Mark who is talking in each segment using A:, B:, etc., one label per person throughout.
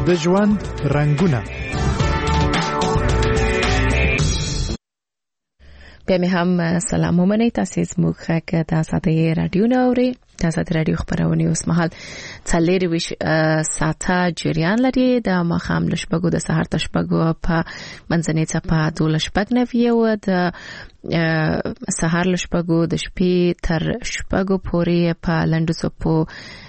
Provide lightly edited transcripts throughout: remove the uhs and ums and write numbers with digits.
A: د ژوند رنگونه.
B: بیا مې هم سلام ومنئ. تاسو زموږ غږ د ساده رادیو نه اورئ. د ساده رادیو خبرونه اوس مهال 24 ساعته جریان لري. د ماښام له شپږو د سهار تر شپږو په منځنۍ څپه 12:09 او د سهار له شپږو د شپې تر شپږو پورې په لنډو څپو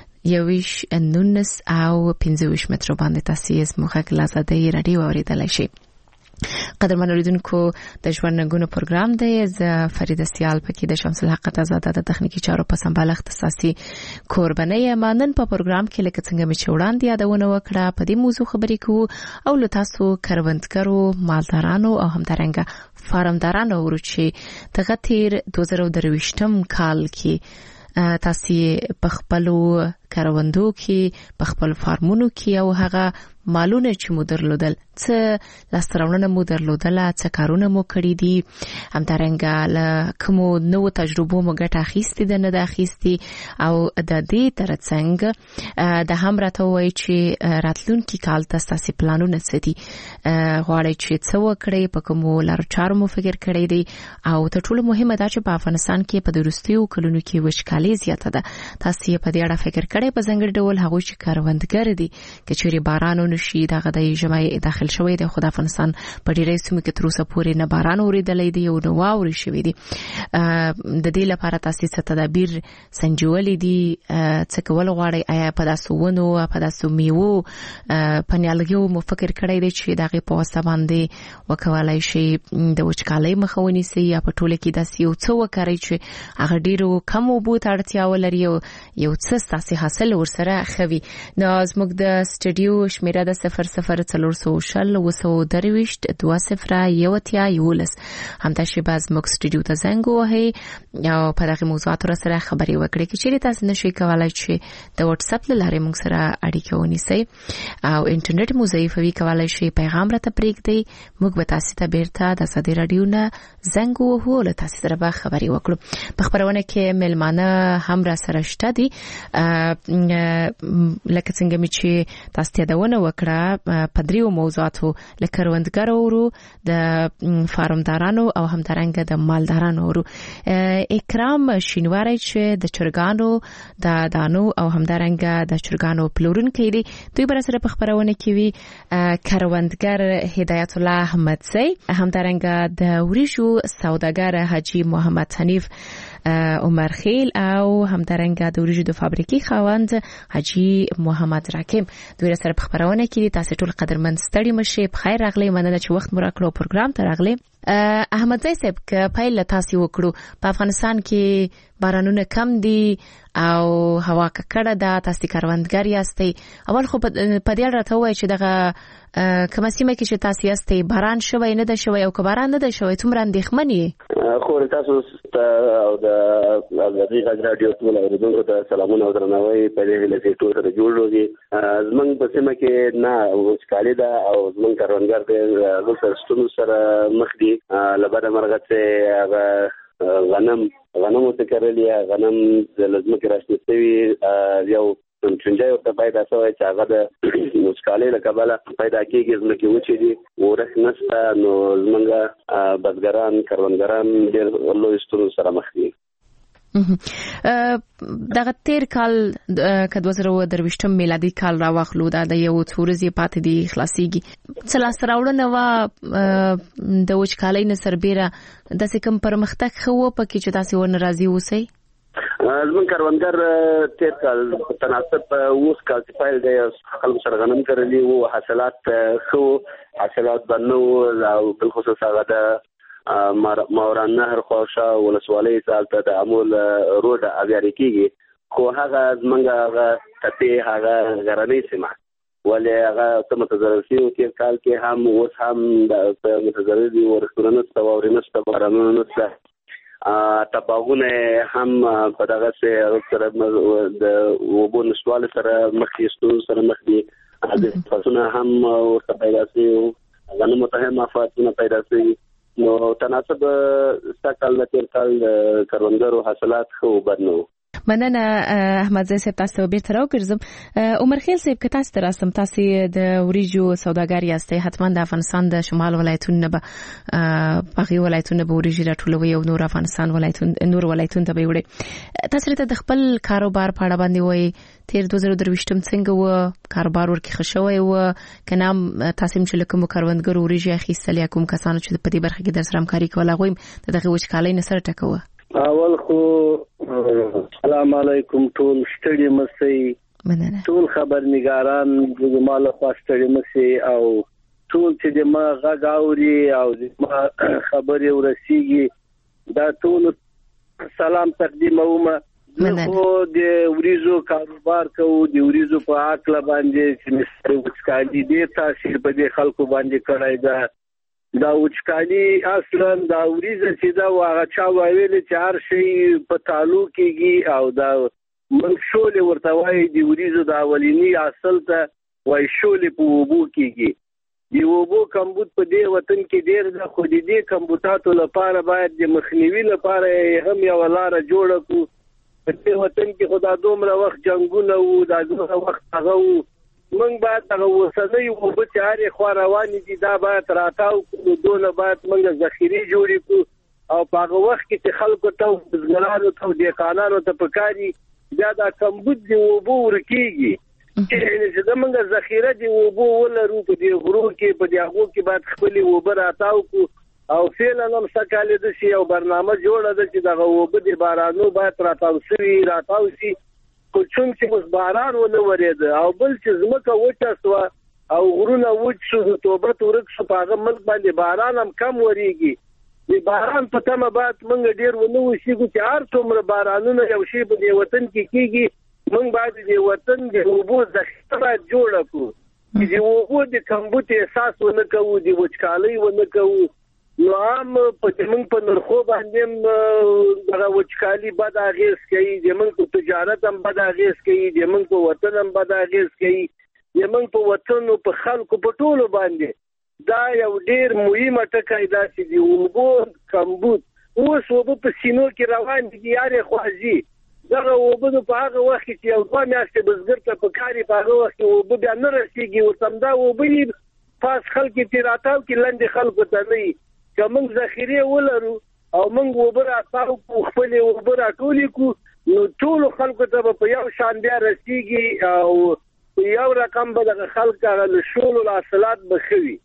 B: 19 او 25 متر باندې تاسو زموږ غږ له ساده رادیو اوریدلای شئ. قدرمن اوریدونکو، د ژوند رنګونه پروګرام دی. زه فریده سیال پکې د شمس الحق آزاده د تخنیکی چارو په سمبال اختصاصي کوربنه یم. نن په پروګرام کې لکه څنګه مې وړاندې یادونه وکړه په دې موضوع خبرې کوو او له تاسو کروندګرو، مالدارانو او همدارنګه فارمدارانو ورچې دغه تیر 2023 کال کې تاسو په خپل کروندو کې، په خپل فارمونو کې او هغه مالونه چې مو درلودل، څه لاسته مو درلودل، څه کارونه مو کړی دي، همدارنګه له کومو نوو تجربو مو ګټه اخیستې ده نه ده اخیستې، او د دې ترڅنګ د هم راته وایي چې راتلونکي کال تاسو پلانونه څه دي، غواړئ چې څه وکړئ، په کومو لارو چارو مو فکر کړی دی، او تر ټولو مهمه دا چې په افغانستان کې په وروستیو کلونو کې وچکالي زیاته ده. تاسو په دې اړه فکر کړئ په ځانګړي ډول هغوی چې کروندګر دي که چیرې باران نشي دغه د ژمي داخل شوی دی، خو د افغانستان په ډیری سیمو کې تر اوسه پورې نه باران اوریدلی دی او نه واوري شوی دی. د دې لپاره تاسو څه تدابیر سنجولې دي، څه کول غواړئ؟ آیا په داسو ونو، په داسو میوو، په نیالګیو مو فکر کړی دی چې دغه په واسطه باندې وکولای شي د وچکالۍ مخه ونیسي، یا په ټوله کې داسې یو څه وکړئ چې هغه ډیرو کم اوبو ته اړتیا ولري او یو څه تاسو حاصل ورسره خوي؟ نو زموږ د سټډیو شمیره د 0040 وسودرويشت 2011 همدا شی باز موږ سټډیو ته زنګ وهي او په دغه موضوعات سره خبرې وکړي. چې چیرې تاسو نشئ کولای چې د واتس اپ لارې موږ سره اړیکه ونیسئ او انټرنیټ مو ضعیفوي، کولای شئ پیغام راته پرېږدئ. موږ به تاسو ته بیرته د ساده رادیو نه زنګ وهو، له تاسو سره به خبرې وکړو. په خبرونه کې ملمانه هم را سره شته دي، لکه څنګه چې تاسو ته یادونه وکړه په دریو موضوعاتو، لکه کروندګرو ورو، د فارمدارانو او همدارنګه د مالدارانو ورو. اکرام شینواری چې د چرګانو د دانو او همدارنګه د چرګانو پلورونکي دي، دوی بر سره په خبرونه کې وی کروندګر هدایت الله احمدزی، همدارنګه د وریجو سوداګر حاجی محمد حنیف عمر خیل او همدارنګه د وریجو د فابریکې خاوند حاجی محمد راکم، دوی سره په خبرونه کې تاسو ټول قدرمن ستړي مشه. په خیر راغلی، مننه چې وخت مو راکړو پروګرام ته راغلی. احمدزی صاحب، که پیل تاسو وکړو، په افغانستان کې بارانونه کم دي او هوا ککړه ده، تاسو کروندګر یاستئ، اول خو په دې اړه راته وایئ چې دغه کومه سیمه کې چې تاسو یاستئ باران شوی نه ده شوی، او که باران نه ده شوی څومره اندېښمن یې؟
C: خو تاسو او د غږ رادیو ټول اوریدونکو ته سلامونه او درناوی په دې ویل چې ټول سره جوړ دي. زمونږ په سیمه کې نه وچکالي ده او زمونږ کروندګر د لوړ ستونزو سره مخ دي. لبده مرغه چې هغه غنمو ته کرلي، غنم د لازمه کې راشنه شوي، یو چنجای ورته پیدا شوی چې هغه د وچکالۍ له کبله پیدا کېږي، ځمکې وچې دي، ورښت نشته، نو زمونږ بزګران، کروندګران ډېر لوی ستونزو سره مخ دي.
B: دغه تیر کال که 2023 میلادي کال راوخلو، دا د یو څو ورځې پاتې دی خلاصيږي، څه لاسته راوړنه وه د وچکالۍ نه سربیره؟ داسې کوم پرمختګ ښه و پکې چې تاسې ورنه راضي اوسئ؟
C: زمون کروندګر تیر کال تناسب اوس کال چې پیل دی، خلکو سره غنم کرلي وو، حاصلات ښه، حاصلات بنو او بالخصوص هغه د ماوران نهر خوښه ولسوالۍ ته د امول روډ اغیاري کیږي، خو هغه زمونږ هغه تپې هغه غرنۍ سیمه ولې هغه څه متضرر شوي. تیر کال کې هم اوس هم د متضرر دي، ورښتونه نشته، واورې نشته، بارانونه نشته، تباغونه هم په دغه سره د اوبو نشتوالي سره مخ دي، ستونزو سره مخ دي، فصلونه هم ورته پیدا شوي، غنمو ته هم آفاتونه پیدا شوي. نو تناسب ستا کال د تیر کال کروندګرو حاصلات ښه او بد نه و.
B: مننه احمد زي صاحب تاسو بیرته راوګرځم. عمر خیل صاحب که تاسو ته راسم، تاسو د وریجو سوداګر یاستئ، حتما د افغانستان د شمال ولایتونو به باغي ولایتونو به وریجې راټولوي او نور افغانستان نور ولایتونو ته به وړي. تاسو ته د خپل کاروبار په اړه باندې وایي تیر 2023 څنګه و کاروبار ورکی خښوي و کنه تاسو چې کوم کاروندګر وریجې اخیستل یا کوم کسانو چې په دې برخه کې د سره همکاري کوله غویم دغه وچکالۍ نه سره ټکوه؟
C: اول خو السلام علیکم ټول ستړي مسئ ټول خبرنګاران د مال خواستړي مسئ او ټول چې د ما غاوري او د ما خبري ورسیږي دا ټول سلام تقدیموم. خو د وریجو کاروبار کوو، د وریجو په عقل باندې چې مستری وچکالي دي تاثیر په دې خلکو باندې کړای دا وچکالي اصلا دا وریجه چې دا واغه چا ویل چې هر شي په تعلق کېږي او دا منشول ورته وایي د وریجو د اولینی اصل ته وایي شول په وبو کېږي. د وبو کمبود په دې وطن کې ډېر د خو دې کمبوداتو لپاره باید د مخنیوي لپاره هم یو لار جوړ کړو. په دې وطن کې خدا دومره وخت جنگونه وو، دا دومره وخت هغه وو، موږ باید هغه وسنۍ وبو چې هرې خوا روانې دي دا باید راتاو کړو، دونه باید موږ ذخیرې جوړې کړو او په هغه وخت کې چې خلکو ته بزګرانو ته دهقانانو ته پکاري بیا دا کمبود د وبو ورکېږي چې زموږ ذخیره د وبو ولرو په دې غرو کې په دې هغو کې باید خپلې وبه راتاو کړو او فعلا هم سکاله د شي او برنامه جوړه ده چې دغه وبه د بارانو باید راتاو شي خو چون چې اوس باران ونه ورېده او بل چې ځمکه وچه سوه او غرونه وچ شو رطوبت ورک شو په هغه ملک باندې باران هم کم ورېږي. د باران په تمه باید موږ ډېر ونه وشیږو چې هر څومره بارانونه یو شی په دې وطن کې کېږي موږ باید د وطن د اوبو ذخیره باید جوړه کړو چې د اوبو د کمبود احساس ونه کوو، د وچکالۍ ونه کوو. نو هم په موږ په نرخو باندې دغه وچکالي بد اغېز کوي، زموږ په تجارت هم بد اغېز کوي، زموږ په وطن هم بد اغېز کوي، زموږ په وطن او په خلکو په ټولو باندې دا یو ډېر مهمه ټکی دا چې د اوبو کمبود اوس اوبه په سینو کې روان دي یارې خوځي. دغه اوبه په هغه وخت کې یو دوه میاشتې بزګر ته پکاري، په هغه وخت کې اوبه بیا نه رسېږي، ورته همدا اوبه پاس خلک یې راتاو کې لنډې خلکو ته نه وي. که موږ ذخیرې ولرو او موږ اوبه راتاو کړو، خپلې اوبه راټولې کړو، نو ټولو خلکو ته به په یو شان بیا رسېږي او په یو رقم به دغه خلک هغه له شولو حاصلات به ښه وي.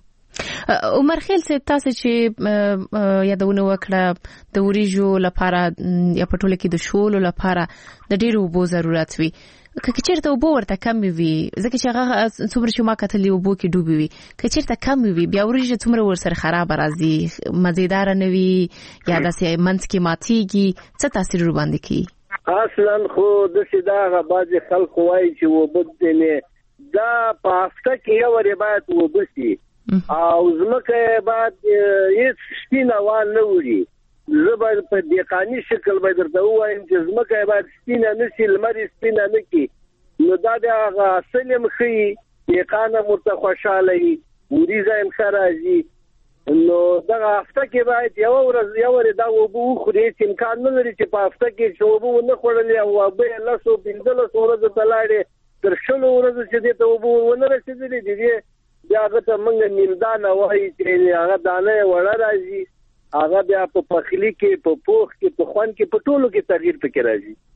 B: عمر خیل صاحب تاسو چې یادونه وکړه د وریجو لپاره یا په ټوله کې د شولو لپاره د ډېرو اوبو ضرورت وي، که چیرته اوبه ورته کم وي ځکه چې هغه څومره چې ما کتلې اوبو کې ډوبې وي، که چیرته کم وي بیا وریجې څومره ورسره خرابه راځي، مزیداره نه وي یا داسې منځ کې ماتېږي، څه تاثیر ورباندې کوي؟
C: اصلا خو داسې دا هغه بعضې خلکو وایي چې اوبه دا په هفته کې یو وارې باید اوبه شي او ځمکه باید هیڅ سپینه وان نه وړي. زه باید په دهقاني شکل باید درته ووایم چې ځمکه باید سپینه نه شي، لمر یې سپینه نه کړي، نو دا د هغه اصل هم ښیي، دهقان هم ورته خوشحاله وي، وریځه هم ښه راځي. نو دغه هفته کې باید یو ورځ یو وارې دا اوبه وخوري، هېڅ امکان نه لري چې په هفته کې چې اوبه ونه خوړلې او اوبه یې 15 ورځو ته لاړې تر 20 ورځو چې دې ته اوبه ونه رسېدلې د دې بیا هغه ته موږ نیمدانه وایي چې هغه دانه یې وړه راځي، هغه بیا په پخلي کې، په پوخ کې، په خوند کې، په ټولو کې تغییر پکې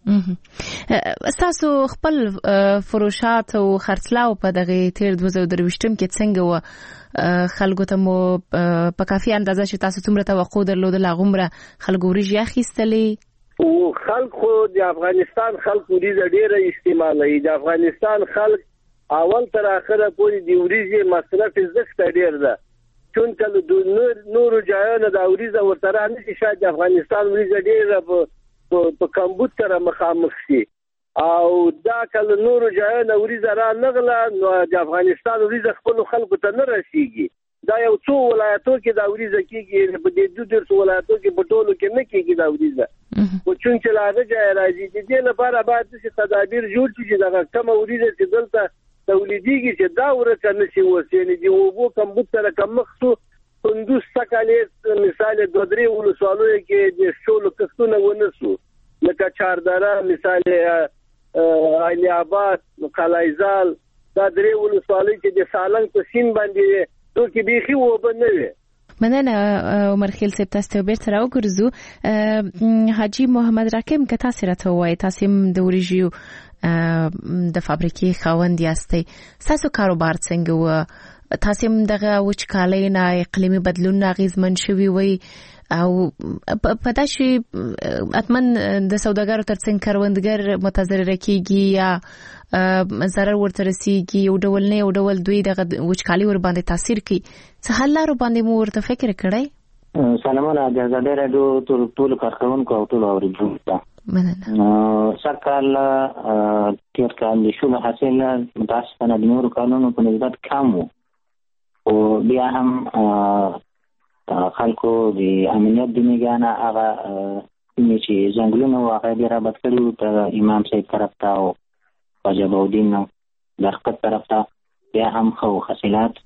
C: راځي.
B: تاسو خپل فروشات او خرڅلاو په دغه تیر 2023 کې څنګه و؟ خلکو ته مو په کافي اندازه چې تاسو څومره توقع درلودله هغومره خلکو وریجې اخیستلې؟
C: او خلک خو د افغانستان خلک وریجه ډېره استعمالوي. د افغانستان خلک اول تر اخره پورې د وریجې مصرف زښته ډېر ده، چون کله د نورو ځایونو د وریجه ورته رانشي شاید د افغانستان وریجه ډېره په کمبود سره مخامخ شي او دا کله نورو ځایونو وریجه را نغله نو د افغانستان وریجه خپلو خلکو ته نه رسېږي. دا یو څو ولایتو کې دا وریجه کېږي، په دې 2 ولایتو کې په ټولو کې نه کېږي دا وریجه، خو چون چې له هغه ځایه راځي د دې لپاره باید داسې تدابیر جوړ شي چې دغه کمه وریجه چې دلته تولیدېږي چې دا ورکه نه شي اوس، یعنې د اوبو کمبود سره کمښت شو. کندوز سږ کال مثال 2-3 ولسوالیو کې د شولو کښتونه ونه شو، لکه چاردره مثال علي آباد قلعه‌زال دا درې ولسوالۍ چې د سالنګ په سیند باندې دوی بيخي وبنوي.
B: مننه عمر خیل صاحب، تاسو بیرته راوګرځو. حاجی محمد راکم که تاسو راته وایي تاسو د ورجیو د فابریکې خاوند یاستئ، تاسو کاروبار څنګه و؟ تاسو دغه وچکالۍ نه اقلیمي بدلون اغیزمن شوي وي او په داسې اتمن د سوداګرو ترڅنګ کروندګر متضرر کیږي یا ضرر ورته رسیږي، یو ډول نه یو ډول دوی دغه وچکالۍ ور باندې تاثیر کوي. څه حل لارو باندې مو ورته فکر کړی؟
A: سلامونه د آزادۍ راډیو ټول کارکونکو او ټول اوریدونکو ته مننه. سرکال تیر کال د شوم حاصل متاسفانه د نورو کالونو په نسبت کم و او بیا هم خلکو د امنیت د نگانه هغه چې ځنګلونه واقع دي رابط کړي ته امام صاحب طرف ته او خواجه بودین درقت طرف ته بیا هم خو حاصلات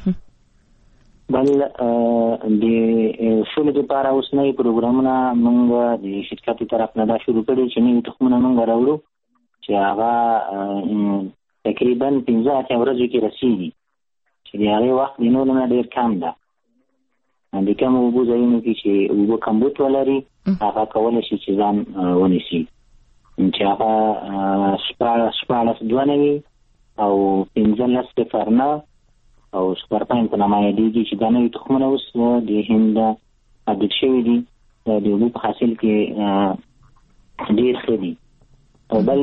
A: بل د شولو لپاره اوس نوي پروګرامونه موږ د شرکت طرف نه دا شروع کړي چې نوي تخمونه موږ راوړو چې هغه تقریبا 15 ورځې کې رسیږي چې د هغې وخت د نورو نه ډېر کم ده. د کوم اوبو ځایونو کې چې اوبه کمبود ولري هغه کولی شي چې ځان ونیسي، چې هغه 1492 او 1509 او سپارپاین په نامه یادېږي چې دا نوي تخمونه اوس د هند ابدیټ شوي دي، د اوبو په حاصل کې ډېر ښه دي. او بل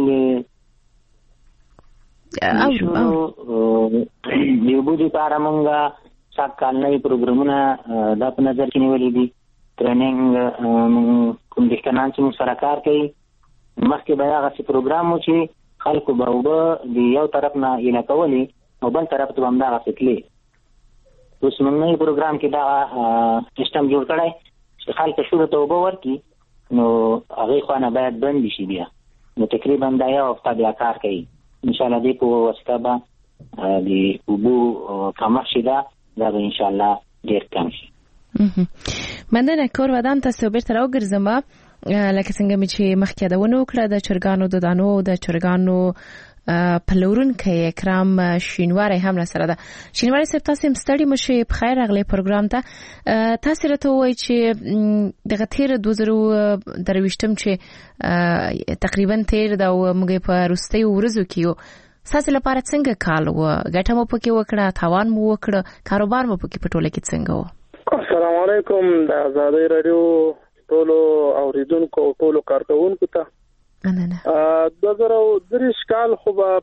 A: د اوبو دپاره موږ سږ کال نوي پروګرامونه دا په نظر کې نیولي دي. ټریننګ کوم دهقانان چې موږ سره کار کوي مخکې به هغسې پروګرام و چې خلکو به اوبه د یو طرف نه ایله کولې او بل طرف ته به همدغسې تلې. اوس موږ نوي پروګرام کې دغه سیسټم جوړ کړی چې خلک شورو ته اوبه ورکړي نو هغې خوا نه باید بندې شي بیا. نو تقریبا دا یو هفته بیا کار کوي. انشاءالله دې په واسطه به د اوبو کمښت چې ده دا به انشاءالله ډېر کم شي.
B: مننه. کور ودان تاسو بیرته راوګرځم. لکه څنګه مې چې مخکې یادونه وکړه د چرګانو د دانو د چرګانو پلورونکی اکرام شینواری هم سره ده. شینواری صاحب تاسو هم ستړي مشئ، په خیر راغلی پروګرام ته. تاسو راته وایئ چې دغه تیر 2023 چې تقریبا تیر دا موږ په وروستیو ورځو کې یو تاسو لپاره څنګه کال و؟ ګټه مو پکې وکړه، تاوان مو وکړه، کاروبار مو پکې په ټوله کې څنګه و؟
D: السلام علیکم. د آزادۍ راډیو ټولو اوریدونکو او ټولو کارکونکو ته مننه. 2023 کال خو به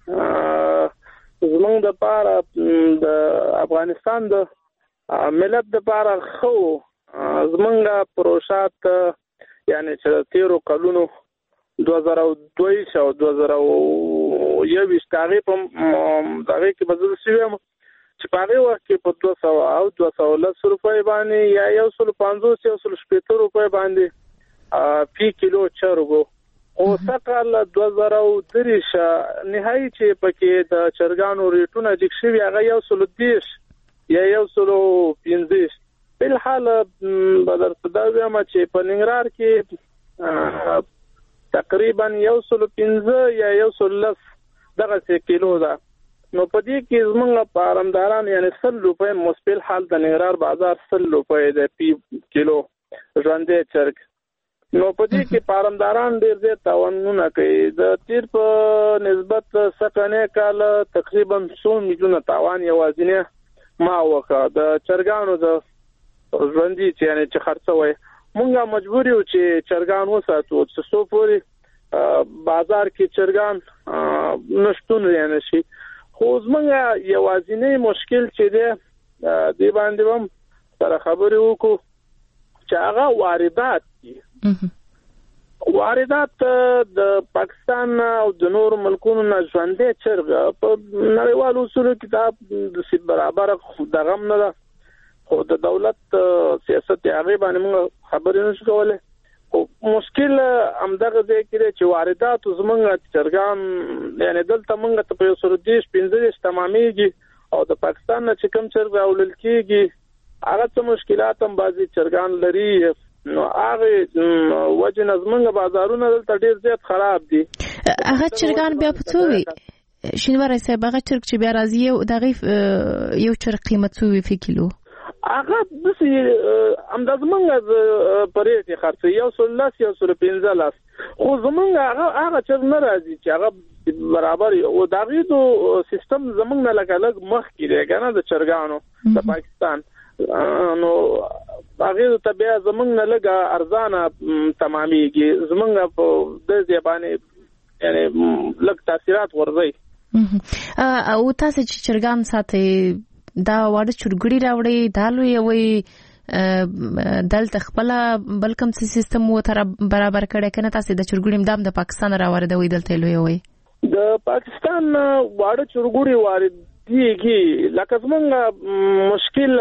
D: زمونږ دپاره د افغانستان د ملت دپاره خو زمونږ پروژات یعنی چې تیرو کلونو 2022 او 2021 هغې په هغې کې بدل شوي یم چې په هغې وخت کې په 200 او 210 روپۍ باندې یا 150 160 روپۍ باندې فی کیلو چرګو. او سقال 2023 نهایي چې پکې د چرګانو ریټونه ډیک شوي هغه 110 یا 115. بلحال به درته دا وایم چې په ننګرهار کې تقریبا 115 یا 110 دغه کیلو ده. نو په دې کې زمونږ پارمداران یعنی 100 روپۍ مستقل حال د ننګرهار بازار 100 روپۍ د پی کیلو ژوندی چرګ. نو په دې کې پارمداران ډېر زیات تاوانونه کوي. د تیر په نسبت سکنه کال تقریبا 100 میلیونه تاوان یوازینه ما وکړه د چرګانو د ژوندی چې یعنی چې خرڅوي. مونږه مجبور یو چې چرګان وساتو چې څو پورې بازار کې چرګان نشټون یعنی شي. خو زمونږ یوازینی مشکل چې دی دی باندې هم سره خبرې وکړو چې هغه واردات دي. واردات د پاکستان او د نور ملکونو نه ژوندی چرګ په نړیوالو اصولو کې د برابر دغه نه ده. خو د دولت سیاست هغه باندې موږ خبرې نشو کولای. خو مشکل همدغه ځای کې چې واردات زمونږ چرګان یعنی دلته موږ ته په 115 تمامېږي او د پاکستان نه چې کوم چرګ راوړل کېږي هغه څه مشکلات هم بعضي چرګان لري. نو هغه وجه نظمنګ بازارونه دلته ډیر زیات خراب دي.
B: هغه چرګان بیا په څو وي شینواری صاحب؟ هغه چرګ چې بیا راځي دغه یو چرګ قیمت څو وي په کیلو؟
D: هغه د اندازمنګ پرېټي خرڅي 110 115 خو زمونږ هغه چې نه راځي چې هغه برابر او دغه د سیستم زمونږ نه لګلګ مخ کیږي کنه د چرګانو د پاکستان نو هغه ته بیا زمونږ نه لګا ارزانه تمامېږي زمونږ په د ځبانه یعنی لږ تاثیرات ورځي.
B: او تاسو چې چرګان ساتي دا واړه چرګړي راوړي دالو یوي دلته خپل بلکم سیستم و تر برابر کړي کنه تاسو د چرګړي مدام د پاکستان راوړي دلته لوي
D: د پاکستان واړه چرګړي واردېږي لکه څنګه مشکل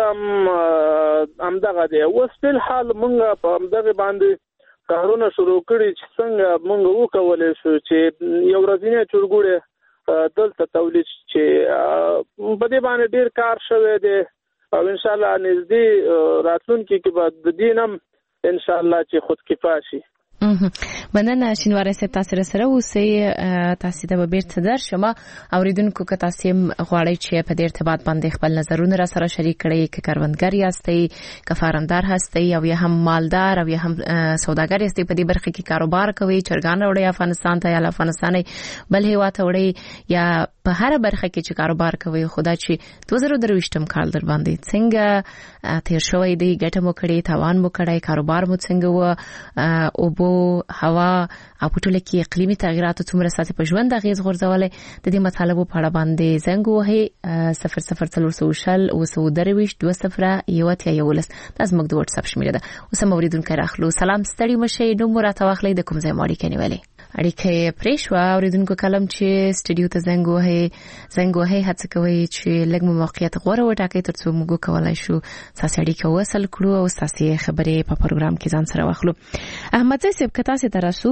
D: همدغه دی اوس په حال مونږ په همدغه باندې کارونه شروع کړي چې څنګه مونږ وکولای شو چې یو ورځینی چرګړي دلته تولید چې په دې باندې ډیر کار شوی دی او ان شاء الله نږدې راتلونکي کې به د دینم ان شاء الله چې خود کفایه شي.
B: مننه شینواری صاحب تاسو سره اوسئ تاسو ته به بیرته درشم اوریدونکو که تاسو غواړئ چې په دې ارتباط باندې خپل نظرونه را سره شریک کړئ که کاروانګر یاستئ که فارمدار هستئ او یا هم مالدار او یا هم سوداګر یاستئ په دې برخه کې کاروبار کوئ چرګان وړئ افغانستان ته یا افغانستان بل هیواد ته وړئ یا په هر برخه کې چې کاروبار کوئ خدا چې 2023 کال در باندې څنګه تیر شوی دی ګټه مو کړې تاوان مو کړی کاروبار مو څنګه و او بو هوا او په ټوله کې اقلیمي تغیرات څومره ساتي په ژوند اغیز غورځولې د دې مطالبو په اړه باندې زنګ وهي 0040 او 222 2011 تاسو موږ د واتس اپ شمیره ده اوس هم اوریدونکو راخلو سلام ستړي مشه نو مراد واخلې د کوم ځای ماړي کنيولې اړیکه پریښوا اوریدونکو کلم چې سټډیو ته زنګ وهي هڅه کوي چې لږ موقعیت غوړه وټاکي ترڅو موږ کولای شو تاسو اړیکه وصل کړو او تاسو خبرې په پروګرام کې ځان سره واخلو. احمد صاحب کته سي ترسو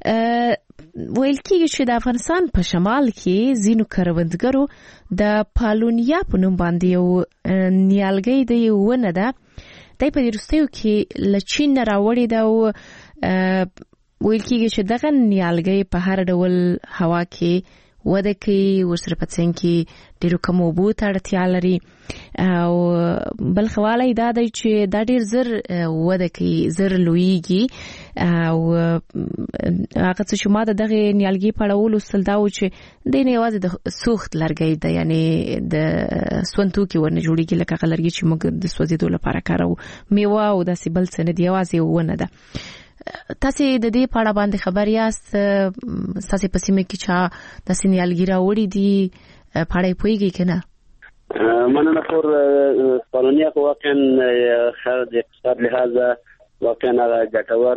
B: ویل کېږي چې د افغانستان په شمال کې زینو کروندګرو د پالونیا په نوم باندې یو نیالګي دی ونه ده دای په وروستیو کې لچین راوړی دا ویل کېږي چې دغه نیالګي په هر ډول هوا کې وده کوي ورسره په څنګ کې ډیرو کوم اوبو ته اړتیا لري او بل خواله دا دی چې دا ډیر زر وده کوي زر لویږي او هغه څه چې ما دغه نیالګي په اړه ولوستل دا و چې د نه یوازې د سوخت لرګي د یعنی د سونتو کې ورنه جوړیږي لکه لرګي چې موږ د سوځیدو لپاره کارو میوه او د سیبل سند یوازې ونه ده. تاسو د دې په اړه باندې خبر یاست تاسو په سیمه کې چې د سینیالګي راوړي دي په اړه پوهیږئ کنه؟
C: مننه فور پالونیا خو واقعا خارج اقتصاد لحاظه واقعا ګټور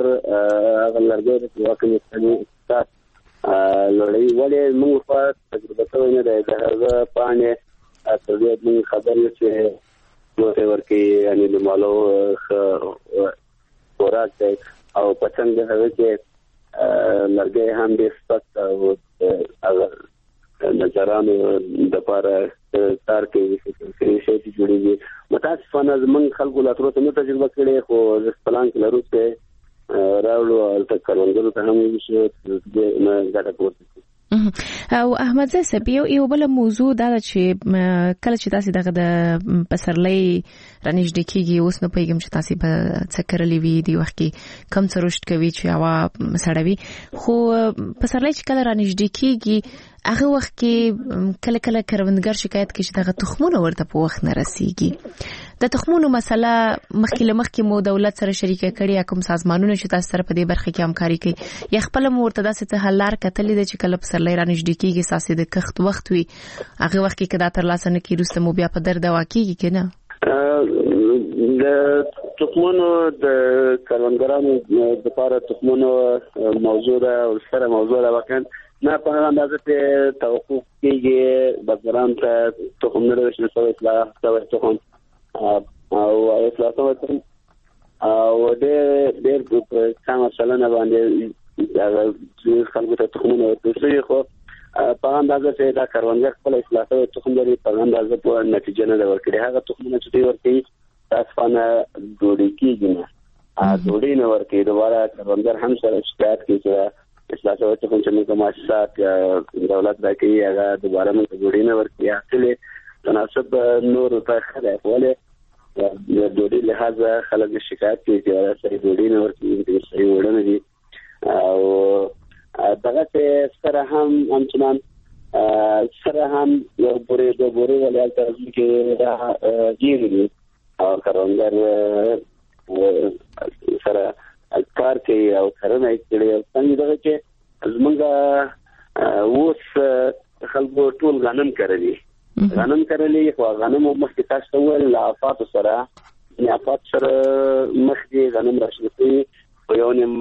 C: لرګي واقعا اقتصاد لړۍ ولې موږ په تجربه سره نه دی د هغه پانه تر دې موږ خبر یو چې نو ورکی یعنی د مالو خوراک دی او پڅنګ هغه کې لرګي هم د سپک او هغه نظرانو د لپاره تار کې شي چې جوړیږي متاسفانه زمونږ خلکو لا تر اوسه نه تجربه کړې خو د پلان کې لرو چې راوړو او تل کارونګرو ته هم شي نه ګټه کوي.
B: او احمد صاحب یو بل موضوع دا چې کله چې تاسو دغه د پسرلۍ رانیږدې کیږي اوس نو پیغام چې تاسو په څکرلې وی دی وخت کې کم څه رشد کوي چې هوا سړوي خو پسرلۍ چې کله رانیږدې کیږي هغه وخت کې کله کله کروندګر شکایت کوي چې دغه تخمونه ورته په وخت نه رسیږي. د تخمونو مسله مخکې مو دولت سره شریکه کړي کوم سازمانونه چې تاسو سره په دې برخه کې همکاري کوي یا خپل مرتضی څخه حل لار کتلې د چې کله پسرلۍ رانیږدې کیږي ساسي د کښت وخت وي هغه وخت کې کدا تر لاسه نه کیږي مو بیا په درد دوا کیږي کنه؟
C: د تخمونو د کروندګرانو د لپاره تخمونو موضوع ده او سره موضوع ده واقعا نه په هغه اندازه ته توقف کیږي بازاران ته تخم نه رسېږي سوي اصلاح تخم او اصلاح تخم او ډېر څنګه مثلا باندې دا خلکو ته تخمونه ورسېږي خو په اندازه چې دا کاروانګر خپل اصلاح تخم لري په اندازه په نتیجه نه ورکړي هغه تخمونه چې ورکړي تاسو نه جوړی کیږي نه ډوډۍ نه ورکوي. دوباره کروندګر هم سره شکایت کوي چې اصلاح شوی چې کوم مؤسسات دولت راکوي هغه دوباره موږ ته ډوډۍ نه ورکوي. حاصل تناسب نور ته ښه دی، ولې د ډوډۍ لحاظ خلک شکایت کوي چې صحیح ډوډۍ نه ورکوي، صحیح وړه نه دي. او دغه سره همچنان سره هم یو پورې د بورې ولایت کې دا جیږي دي او کروندګر سره کار کوي او کرنه کوي. څنګه دغه چې زمونږ اوس خلکو ټول غنم کرلي خو غنم مخکې تاسو ته ویل آفات سره مخکې غنم راشنه په یو نیم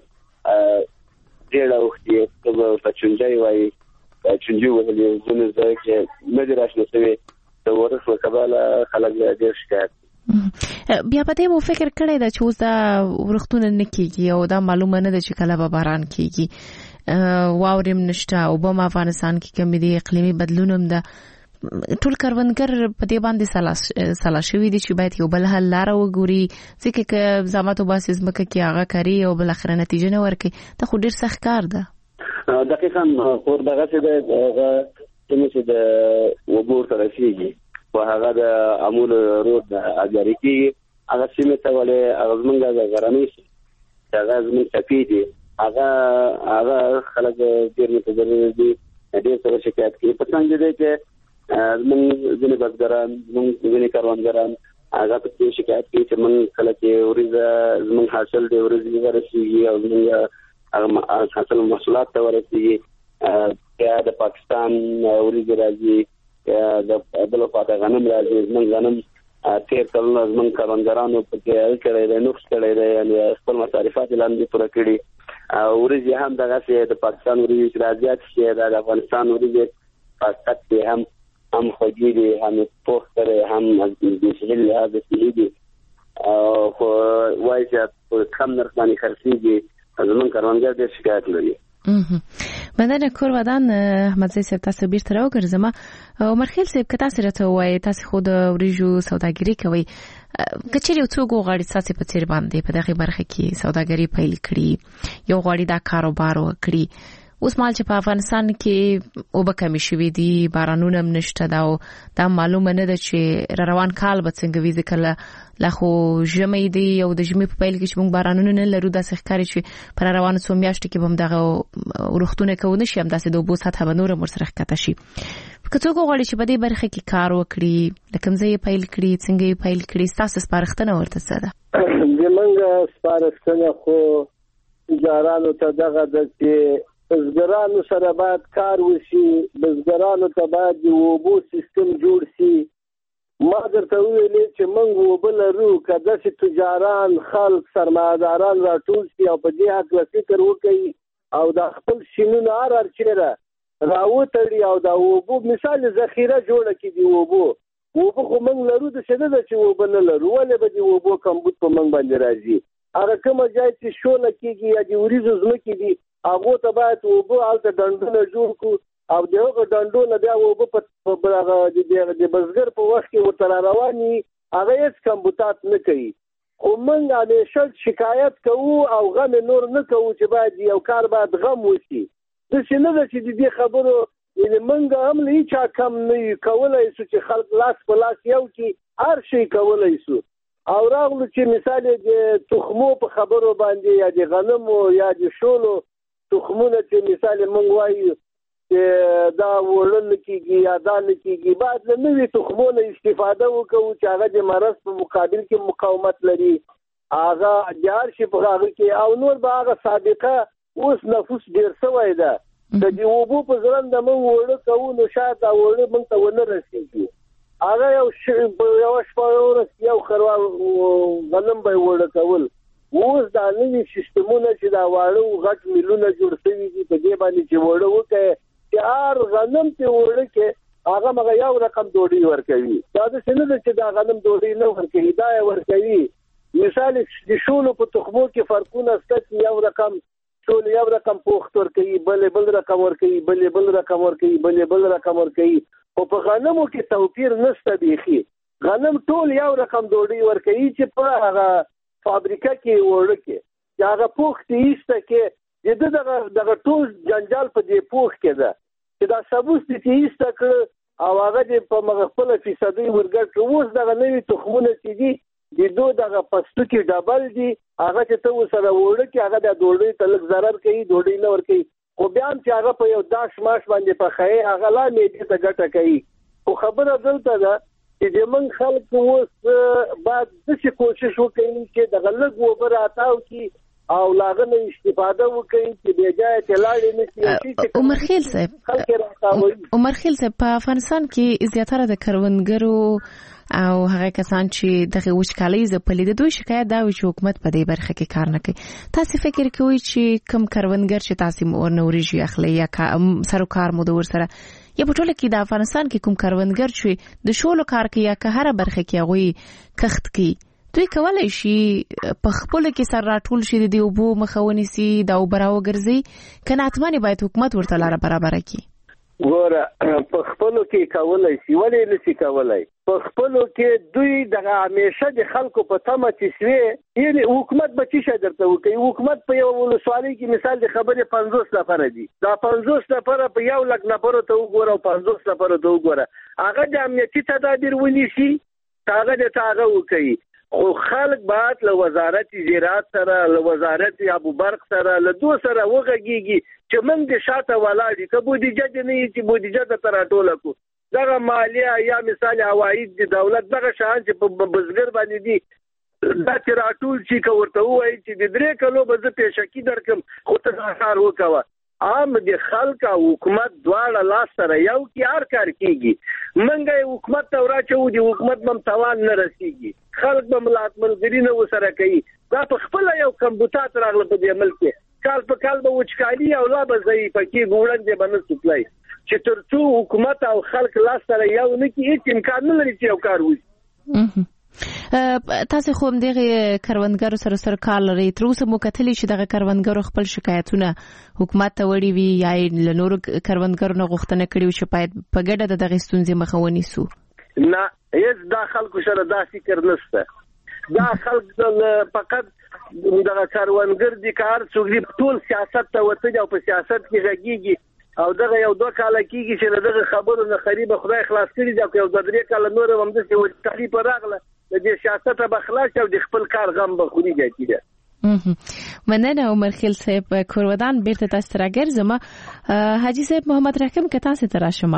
C: ډېر وخت یې په چونجای وایي چونجي وهلې زونه ځای کې نه دي راشنه شوي د ورسو کباله خلک ډېر شکایت.
B: بیا په دې مو فکر کړی دا چې اوس دا ورختونه نه کېږي او دا معلومه نه ده چې کله به باران کېږي، واورم نشته او په افغانستان کې کمی دي اقلیمي بدلون هم ده. ټول کروندګر په دې باندې سلا شوي دي چې باید یو بل حل لاره وګوري، ځکه که زحمت وباسي ځمکه کې هغه کاري او بالاخره نتیجه نه ورکوي. دا خو ډېر سخت کار ده.
C: دقیقاً خو دغه چې د اوبو سره کېږي او هغه د امول رود اجاري کېږي، هغه سیمې ته ولې هغه زمونږ د غرنۍ هغه زمونږ ټپي دي، هغه خلک ډېر متضرر دي، ډېر سره شکایت کوي. په څنګه دی چې زمونږ ځینې بزګران ځینې کروندګران هغه په دې شکایت کوي چې موږ کله چې وریځه زمونږ حاصل دی وریځې ورسېږي او زمونږ حاصل محصولات ته ورسېږي، یا د پاکستان وریځې راځي د بل خواته غنم راځي. زمونږ غنم تیر کلونه زمونږ کروندګرانو په کې کړی دی، نقص کړی دی، یعنې خپل مصارفات لاندې پوره کړي. وریځې هم دغسې د پاکستان وریځې چې راځي چې د افغانستان وریځې پاکستان کې هم خوږې دي، هم پوخ سره هم د صحي لحاظ صحي دي، خو وایي چې په کم نرخ باندې خرڅېږي. زمونږ کروندګر ډېر شکایت لري.
B: مننه کور ودان احمدزی صاحب، تاسو بیرته راوګرځم. عمرخیل صاحب که تاسو راته وایي تاسو خو د وریجو سوداګري کوئ، که چیرې یو څوک وغواړي ستاسې په څېر باندې په دغې برخه کې سوداګري پیل کړي، یو غواړي دا کاروبار وکړي، اوس مهال چې په افغانستان کې اوبه کمې شوي دي، بارانونه هم نشته ده او دا معلومه نه ده چې روان کال به څنګه وي، ځکه لا خو ژمی دی او د ژمي په پیل کې چې موږ بارانونه نه لرو، داسې ښکاري چې په روانو څو میاشتو کې به هم دغه ورښتونه کوو نه شي، همداسې د اوبو سطحه به نوره هم ورسره ښکته شي. که څوک وغواړي چې په دې برخه کې کار وکړي، د کوم ځای یې پیل کړي، څنګه یې پیل کړي، ستاسو سپارښتنه ورته څه ده؟
D: زموږ سپارښتنه خو تجارانو ته دغه ده چې بزګرانو سره باید کار وشي، بزګرانو ته باید د اوبو سیستم جوړ شي. ما درته ویلې چې موږ اوبه لرو، که داسې تجاران خلک سرمایه‌داران راټول شي او په دې هکله فکر وکړي او د خپل شینونه هر چېرې راوتړي او د اوبو مثال ذخیره جوړه کړي. د اوبو خو موږ لرو، داسې نه ده چې اوبه نه لرو، ولې به د اوبو کمبود په موږ باندې راځي. هغه کومه ځای چې شوله کېږي یا د وریځو ځمکې دي هغو ته باید اوبه هلته ډنډونه جوړ کړو او د هغه ډنډو نه بیا اوبه د بزګر په وخت کې ورته را روان وي، هغه هېڅ کمبودات نه کوي. خو موږ همیشه شکایت کوو او غم نور نه کوو چې باید یو کار باید غم وشي. داسې نه ده چې د دې خبرو یعنې موږ هم له هېچا کم نه یو کولی شو چې خلک لاس په لاس یو کړي، هر شی کولی شو. او راغلو چې مثال د تخمو په خبرو باندې یا د غنمو یا د شولو تخمونه چې مثال موږ وایو چې دا وړل کېږي یا دا نه کېږي، باید له نوي تخمونو استفاده وکړو چې هغه د مرض په مقابل کې مقاومت لري، هغه جار شي په هغه کې. او نور به هغه سابقه اوس نفوس ډېر شوی ده، د دې اوبو په ځرنده موږ وړه کوو نو شاید دا وړه موږ ته ونه رسېږي. هغه یو شپه ورځ یو خروار غنم به یې وړه کول. اوس دا نوي سیستمونه چې دا واړه غټ میلونه جوړ شوي دي په دې باندې چې وړه وکړي چې هر غنم ته وړه کې هغه مغه یو رقم ډوډۍ ورکوي. دا داسې نه ده چې دا غنم ډوډۍ نه ورکوي، دا یې ورکوي. مثال د شولو په تخمو کې فرقونه شته چې یو رقم شول یو رقم پوخت ورکوي، بل رقم ورکوي، بل رقم ورکوي، بل رقم ورکوي. خو په غنمو کې توپیر نشته بیخي. غنم ټول یو رقم ډوډۍ ورکوي چې په هغه
E: فابریکه کې ورکه هغه پوښ ته ایسته کې دغه ټول جنجال په دې پوښ کې ده چې دا سبوس دې ایسته کړ او هغه دې په مغفله فیصدي ورګټ اوس دغه نوې تخمونه چې دي د دوه دغه پستو کې ډبل دي هغه چې ته وسره ورکه هغه د ډوډۍ ته لږ ضرر کوي ډوډۍ نه ور کوي خو بیا چې هغه په یو داش ماش باندې په خې هغه لا میډي ته ګټه کوي خو خبره دلته ده چې موږ خلک اوس بعد د څه کوشش وکړو چې د غلط وبر اتاو کې او لاغه استفاده وکړي چې بجای تلاړې نشي
B: عمر خیل صاحب په افغانستان کې زیاتره د کروندګرو او هغه کسان چې دغه وچکالۍ ځپلې د دوی شکایت دا وي چې حکومت په دې برخه کې کار نه کوي تاسو فکر کوئ چې کم کروندګر چې تاسو ورنوريږي اخلي یا سروکار مو د ورسره یا په ټوله کې د افغانستان کې کوم کروندګر چې د شولو کار کوي یا که هر برخه کې هغه کښت کوي دوی کولای شي په خپل کې سر راټول شي د اوبو مخاوني سي دا وبراو ګرځي کنه اتمنه باید حکومت ورته لاره برابر کړي
E: ګوره په خپل کې کولای شي ولې نشي کولای په خپل کې دوی دغه همیشه د خلکو په تمه چې سوي یعنی حکومت به چې درته وکي حکومت په یو ولسوالۍ کې مثال د خبرې 50 نفر دي دا 50 نفر په یو لک نفر ته وګوره او 50 نفر ته وګوره هغه د امنیتي تدابیر ونیسي هغه د تاغه وکي خو خلک بعد له وزارت زراعت سره له وزارت ابو برق سره له دو سره وغږیږي چې موږ د شاته ولاړی که بودیجه دې نه چې بودیجه د تراټوله کو دغه مالیه یا مثال عواید د دولت دغه شان چې په بزګر باندې دي دا تراټول چې کوته وای چې د 3 کلو به زه پېشکی درکم خو ته کار وکوه عام د خلک او حکومت دواړه لاس سره یو کې هر کار کیږي منګه حکومت ته راچو دی حکومت بم توان نه رسیږي خلک به ملات ملګری نه وسره کوي دا په خپل یو کمبوټات راغله په دې ملک کال په کال به وچکالي او لا به ځي پکې ګوړن دې باندې سپلای چې ترڅو حکومت او خلک لاس سره یو نه کې هیڅ امکان نه لري چې یو کار وشي
B: تاسو خو هم دغه کروندګرو سره کار لري تر اوسه مو کتلی چې دغه کروندګرو خپل شکایتونه حکومت ته وړي وي یا له نورو کروندګرو نه غوښتنه کړي چې باید په ګډه دغه ستونزې مخه ونیسو
E: نه هیڅ دا خلکو سره دا فکر نشته دا خلک فقط دغه کروندګر دي کار څوګي ټول سیاست ته وته او په سیاست کې غږیږي او دغه یو 2 کال کېږي چې دغه خبرو نه خریبه خدای خلاص کړي دا یو 2-3 کال نور هم د څه وچکالي پر راغله د سیاست به خلاص او د خپل کار غم به خوري کیږي
B: مننه عمر خیل صاحب کورودان بیرته تاسو راګرځم حاجی صاحب محمد رحیم که تاسو ته راشم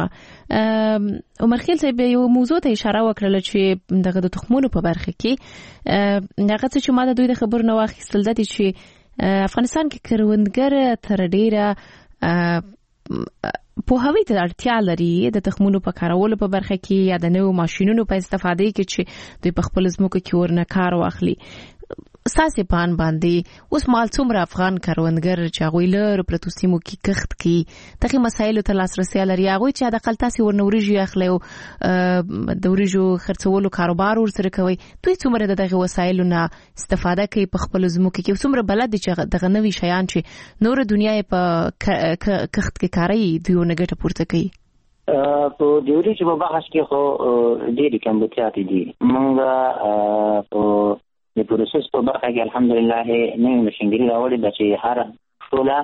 B: عمر خیل صاحب یو موضوع ته اشاره وکړه چې دغه د تخمونو په برخه کې هغه چې ما د دوی د خبرو نو واخیستل د چې افغانستان کې کروندګر تر ډیره په هوی ته اړتیا لري د تخمونو په کارولو په برخه کې یا د نوو ماشينونو په استفاده کې چې دوی په خپل ځمکو کې ورنه کار واخلي ساسي پان باندې اوس مال څومره افغان کروندګر چې غوي لر پرتو سیمو کې کښت کوي دغه مسایلو ته لاسرسي لري هغه چې د خپلتاسي ورنوريږي اخلي او د وريجو خرڅولو کاروبار ورسره کوي دوی څومره دغه وسایلو نه استفاده کوي په خپل ځمکو کې څومره بلد چې دغه نوي شیان چې نور دنیا په کښت کې کاری دوی ونګټه پورته کوي
A: په دیوري چې په بحث کې خو ډېری کمبوټات دي مونږه په د پروسس په برخه کې الحمدلله نه مشنګری راوړي د چې هر ټوله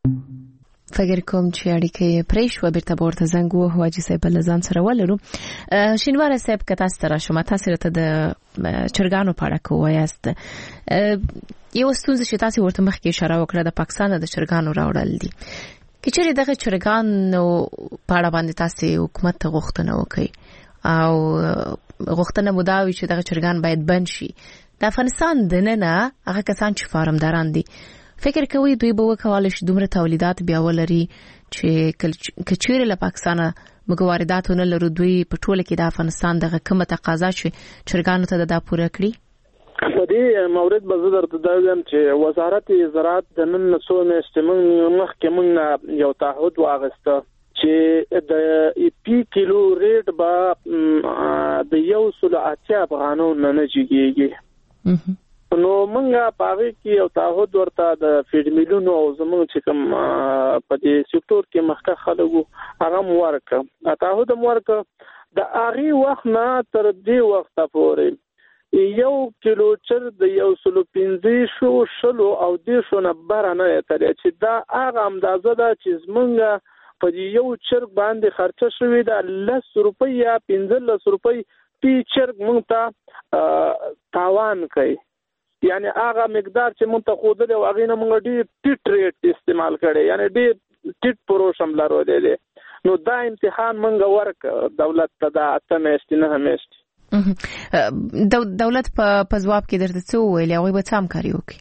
B: فکر کوم چې اړیکې پرې شو بیرته ورته زنګ وو حاجی صاحب لزان سره ولرو شینوار صاحب که تاسو را شما تاسو ته د چرګانو په اړه کوایاست یو ستونزه چې تاسو ورته مخکې اشاره وکړه د پاکستان د چرګانو راوړل دي کچېرې دغه چرګانو په اړه باندې تاسو حکومت ته غوښتنه وکړي او غوښتنه مداوي چې دغه چرګان باید بند شي د افغانستان دننه هغه کسان چې فارمداران دي فکر کوي دوی به وکولای شي دومره تولیدات بیا ولري چې کچېرې له پاکستان موږ وارداتونه لرو دوی په ټوله کې د افغانستان دغه کومه تقاضا چې چرګانو ته دا پوره کړي
D: په دې مورد به زه درته دا وایم چې وزارت زراعت د نن څو میاشتې مخکې موږ یو تعهد واغسته چې د پی کیلو ریټ به د 180 افغانو نه جګیږي نو موږ په کې یو تعهد ورته د فیډ میلونو او زموږ چې کوم په دې سکتور کې مخکې خلکو هغه ورکه تعهد ورکه د هغه وخت نه تر دې وخت پورې 1 کیلو چرګ د 115 او 10 نه بره نه ترې چې دا هغه اندازه ده چې زمونږ په یو چرګ باندې خرچه شوې ده 10 روپۍ یا 15 روپۍ پی چرګ مونږ ته تاوان کوي. یعنی هغه مقدار چې مونږ ته خودل او هغه نه مونږ ډېر ټیټ ریټ استعمال کړي، یعنی ډېر ټیټ پروشم لرولې. نو دا امتحان مونږ ورک دولت ته دا 8 میاشتې نه میاشتې
B: دولت په ځواب کې درته څه ویل او به څه همکاري وکړي؟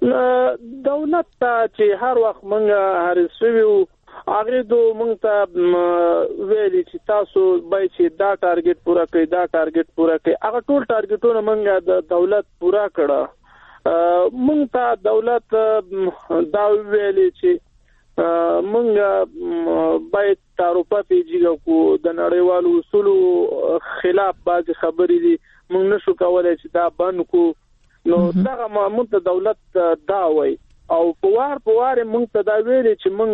D: دولت ته چې هر وخت مونږ هرڅوي هغه دوه مونږ ته ویلي چې تاسو به چې دا ټارګټ پورا کړئ دا ټارګټ پورا کړئ. هغه ټول ټارګټونه مونږ د دولت پورا کړه. مونږ ته دولت دا ویلي چې مونږ باید تعرفه پیجیږو کو د نړیوالو اصولو خلاف بعض خبرې دي مونږ نشو کولای چې دا بند کو. نو دا مونږ ته دولت دا وایي او په وار مونږ ته دا ویلي چې مونږ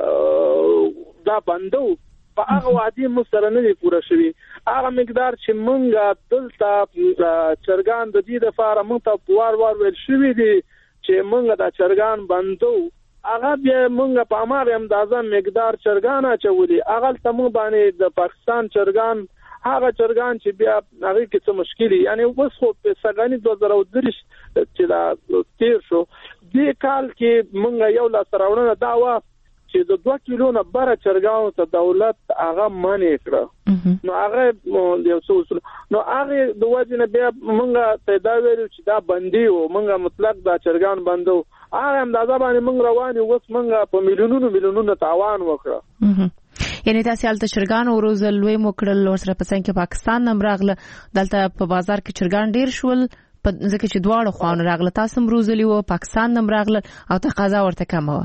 D: دا بندو په هغه وعده مو سره نه دی پوره شوی. هغه مقدار چې مونږ دلته چرګان د دې لپاره مونږ ته وار ویل شوی دی چې مونږ دا چرګان بندو، هغه بیا مونږ په امر اندازه مقدار چرګان اچولي. هغه تمو باندې د پاکستان چرګان هغه چرګان چې بیا هغه کې څه مشکلي، یعنی اوس خو په سګانی 2023 چې دا تیر شو دې کال کې مونږ یو لا سراوړنه دا و چې د 2 کیلو نه بره چرګانو ته دولت هغه منع کړ. نو هغه یو څه اصول نو هغه د وجه نه بیا مونږ ته دا ویل چې دا بندي و مونږ مطلق دا چرګان بندو. هغه اندازه باندې مونږ رواني اوس مونږ په میلیونونو تاوان وکړه.
B: یعنی تاسو حالت چرګان وروزل لوی موکړل ورسره په څنګه پاکستان نم راغله دلته په بازار کې چرګان ډیر شول ځکه چې دواړو خوانو راغله تاسو مروزلی و پاکستان نم راغله او تقاضا ورته کم و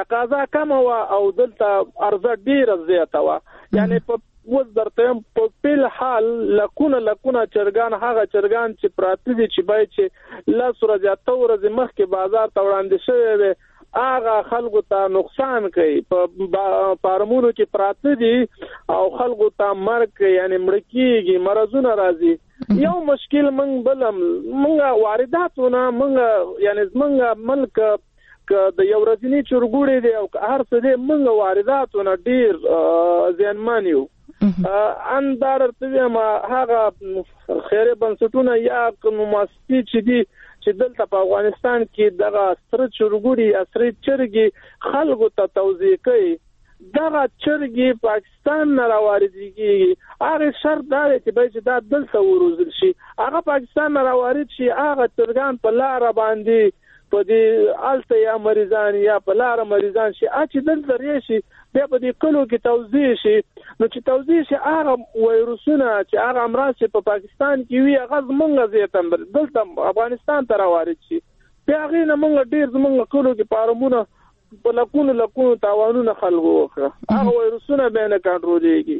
B: او دلته ارزه ډیره زیاته و. یعنی په وز درته په بل حال لکونه چرګان هغه چرګان چې پراته دي چې باید چې لا سورځه تورز مخکې بازار ته وړاندې شوی وي هغه خلکو ته نقصان کوي. په فارمونو کې پراته دي او خلکو ته مرګ یعنی مړکیږي مرزونه راځي. یو مشکل مونږ وارداتونه مونږ یعنی زمونږ ملک د یو ورځنی چرګوړي دي او هر څه دي مونږ وارداتونه ډیر زیانمن یو. اندار ته ما هغه خیره بنسټونه یا کوماستی چې دي چې دلته په افغانستان کې دغه ستر چرګوړي اثر چرګي خلکو ته توزیع کوي. دغه چرګي پاکستان نه راوړيږي. هغه شرط دا چې به دا دلته وروزل شي هغه پاکستان نه راوړي شي هغه چرګان په لار باندې په دې الته یا مریضان یا په لار مریضان شي چې دلته ریشي بیا په دې کلو کې توزیع شي. نو چې توزیع شي هغه وایروسونه چې هغه امراض چې په پاکستان کې وي هغه زمونږ زیاتم دلته افغانستان ته راوړي شي بیا غي نه مونږ ډیر زمونږ کلو کې پارمونه په لکونو تاوانونه خلکو وکړه هغه وایروسونه به نه کنټرولېږي.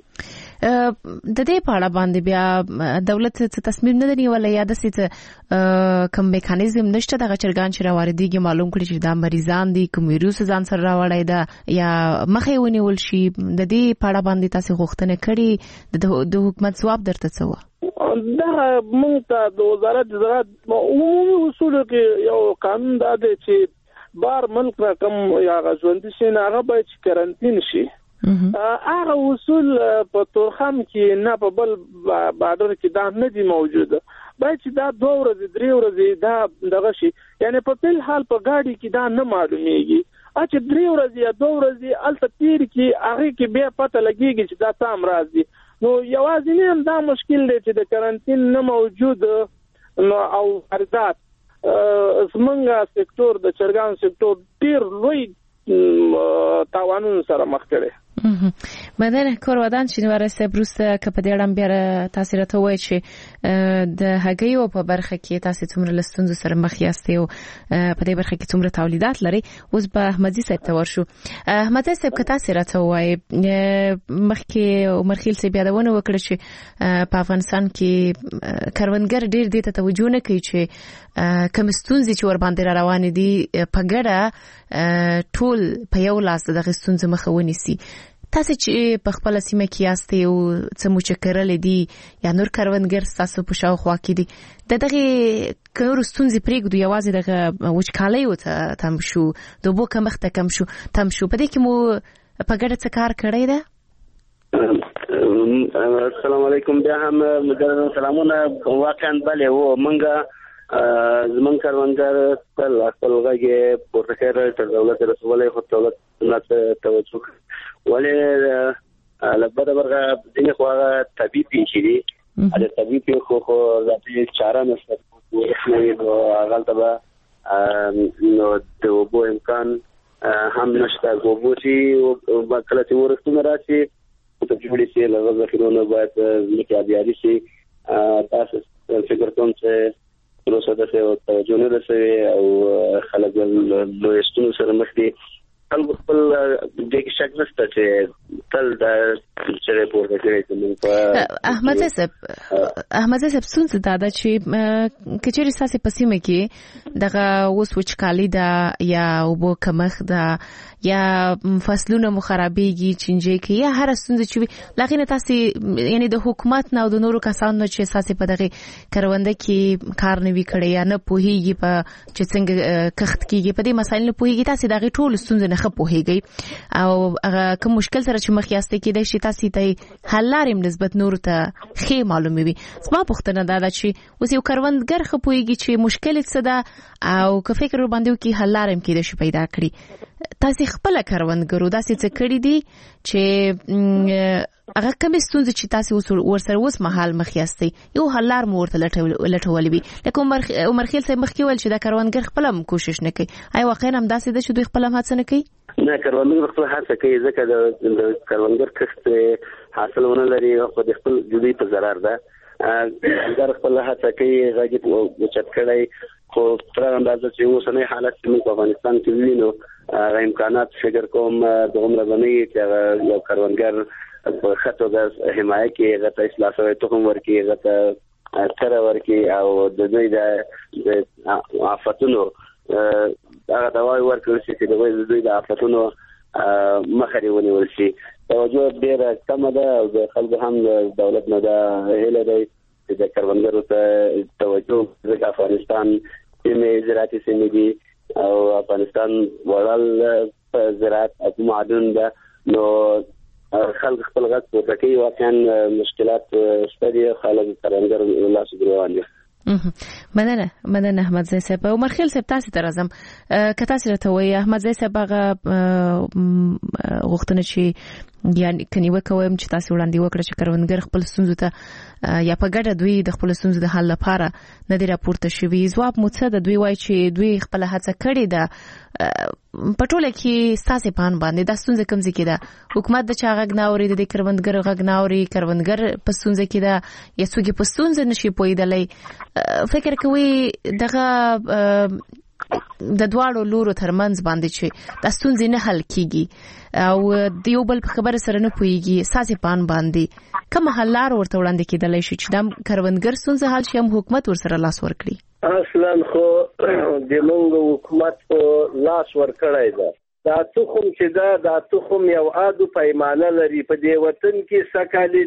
B: د دې په اړه باندې بیا دولت څه تصمیم نه نیولای یا د څه کوم میکانیزم نشته د چرګان چې راوړيږي معلوم کړي چې دا مریضان دي کوم ویروس ځان سره راوړی دا یا مخې ونیول شي. د دې په اړه باندې تاسو غوښتنه کړې د حکومت ځواب درته څه و؟
D: دا موږ ته د وزارت زراعت عمومي اصول کې یو قانون دا دی چې بار ملک رقم یا ژوند شي نه هغه باید کرنټین شي. هغه اصول په تورخم کې نه په بل بارډر کې دا نه دي موجوده. باید چې دا 2 ورځې 3 ورځې دا دغه شي یعنی په بل حال په گاډي کې دا نه معلومیږي چې 3 ورځې یا 2 ورځې الته تیر کې هغه کې بیا پته لګيږي چې دا سم راځي. نو یوازې نه دا مشکل دی چې د کرنټین نه موجود نو او واردات زمونږ سکتور د چرګان سکتور ډیر لوی تاوانونو سره مخ کړي.
B: مدن کورودان شنواره سبروسته که په دې اړه بیا تاسو راته وایئ چې د هګیو په برخه کې تاسو څومره لستونزو سره مخ یاستئ او په دې برخه کې څومره تولیدات لري. اوس به احمدي صاحب ته ورشو. احمدي صاحب که تاسو راته وایئ مخکې عمرخیل صاحب یادونه وکړه چې په افغانستان کې کروندګر ډېر دې ته توجه نه کوي چې کوم ستونزې چې ور باندې روانې دي په ګډه ټول په یو لاس دغه ستونزې مخه ونیسي. تاسو چې په خپل سیمه کې یاستئ او څه مو چې کړل دي یا نور کروندګر تاسو په شاوخوا کې دي دغه کور ستونزې پرېږدو یوازې دغه وچکالۍ او تم شو د اوبو کمښت کم شو په دې کې مو په ګډه څه کار کړی دی؟
C: السلام علیکم. بیا هم مدرنو سلامونه. واقعا بله و منګه زمون کاروانګر خپل غږی پورته کړی تر دولت رسولای خو دولت نه توجه ولې لبد برغه دغه خو طبيعي پیښې دي د طبيعي پیښو خو ذاتي چاره نشته نو هغه ته نو د وبو امکان هم نشته ګوبوسی او کله چې ورستونه راشي ته جوړی شي لږه ذخیرونه باید متعادلي شي تاسو فکر کوم چې پروسه ده او توجه نه رسوي او خلک له استونو سره مخ دي خلک خپل د شک نشته چې تل د چره پورته کوي ته
B: احمد صاحب څنګه دا چې کچېری ساسي پسیمه کې دغه اوس وچکالي دا یا وبو کمخ دا یا فصلونه مخربيږي چنجي کې یا هر څنګه چې لغینه تاسو یعنی د حکومت نه او د نورو کسانو چې ساسي په دغه کرونده کې کار نه وی کړی یا نه پوهیږي په چې څنګه کخت کېږي په دې مسایل نه پوهیږي تاسو دغه ټول ستونزې نه خپوهیږي او هغه کوم مشکل سره چې مخ یاسته کې د شي تاسو ته حل لارې نسبت نور ته خې معلومي وي. زما پوښتنه دا ده چې اوس یو کروندګر خپوهیږي چې مشکل څه ده او که فکر باندې کې حل لارې کې د شي پیدا کړی تاسو خپل کروندګرو داسې څه کړی دي چې هغه کوم ستونزې چې تاسو ورسره اوس مهال مخ یاستئ یو حل لار مو ورته لټولې وي لکه عمر خیل صاحب مخ کې ول چې دا کروندګر خپل هم کوشش نه کوي آیا واقعا هم داسې ده چې دوی خپل هم هڅه نه کوي؟
C: نه کروندګر خپل هڅه کوي ځکه د کروندګر کښت حاصلونه لري خو د خپل جدي په ضرر ده کروندګر خپل هڅه کوي غږی په چت کړی خو تر اندازه چې اوسنۍ حالت په افغانستان کې وینو امکانات فکر کوم د عمر باندې چې یو کروندګر په خطو د حمایت کې غته اصلاح سره تخم ورکی غته تر ورکی او د دوی د آفتونو هغه دواوی ورکړل شي چې دوی د آفتونو مخه ونیول شي. توجه ډیره کمه ده او د خلکو هم دولت نه ده هیله ده چې د کروندګرو ته توجه ځکه افغانستان سیمې زراعتي سیمې دي او افغانستان وړل په زراعت او معدن ده نو خلک خپل غږ پورته کوي واقعا مشکلات شته دي خلک کروندګر الله سبحانه روان دي.
B: مننه احمد زئی صاحب. عمر خیل صاحب تاسو ته راځم که تاسو راته وایي احمد زئی صاحب هغه غوښتنه چې یعنی کني وکوم چې تاسو وړاندې وکړه چې کروندګر خپل ستونزې ته یا په ګډه دوی د خپل ستونزې د حل لپاره نه دی راپورته شوی ځواب مو څه د دوی وایي چې دوی خپل هڅه کړې ده په ټوله کې ستاسو پان باندې د ستونزې کوم ځای کې ده حکومت د چا غږ نه اوري د کروندګر غږ نه اوري کروندګر په ستونزې کې ده یا څوک په ستونزې نشي پوهیدلی فکر کوي دغه د دواړو لورو ترمنځ باندې چې د ستونزې نه حل کیږي او د یو بل په خبره سره نه پوهیږي ساسي پان باندې کوم حل لار ورته وړاندې کېدلی شي چې د کروندګر ستونزې حل شي هم حکومت ورسره لاس ورکړي؟
E: اصلا خو د موږ حکومت په لاس ورکړی ده دا تخم چې دا تخم یو عادو پیمانه لري په دې وطن کې سکالي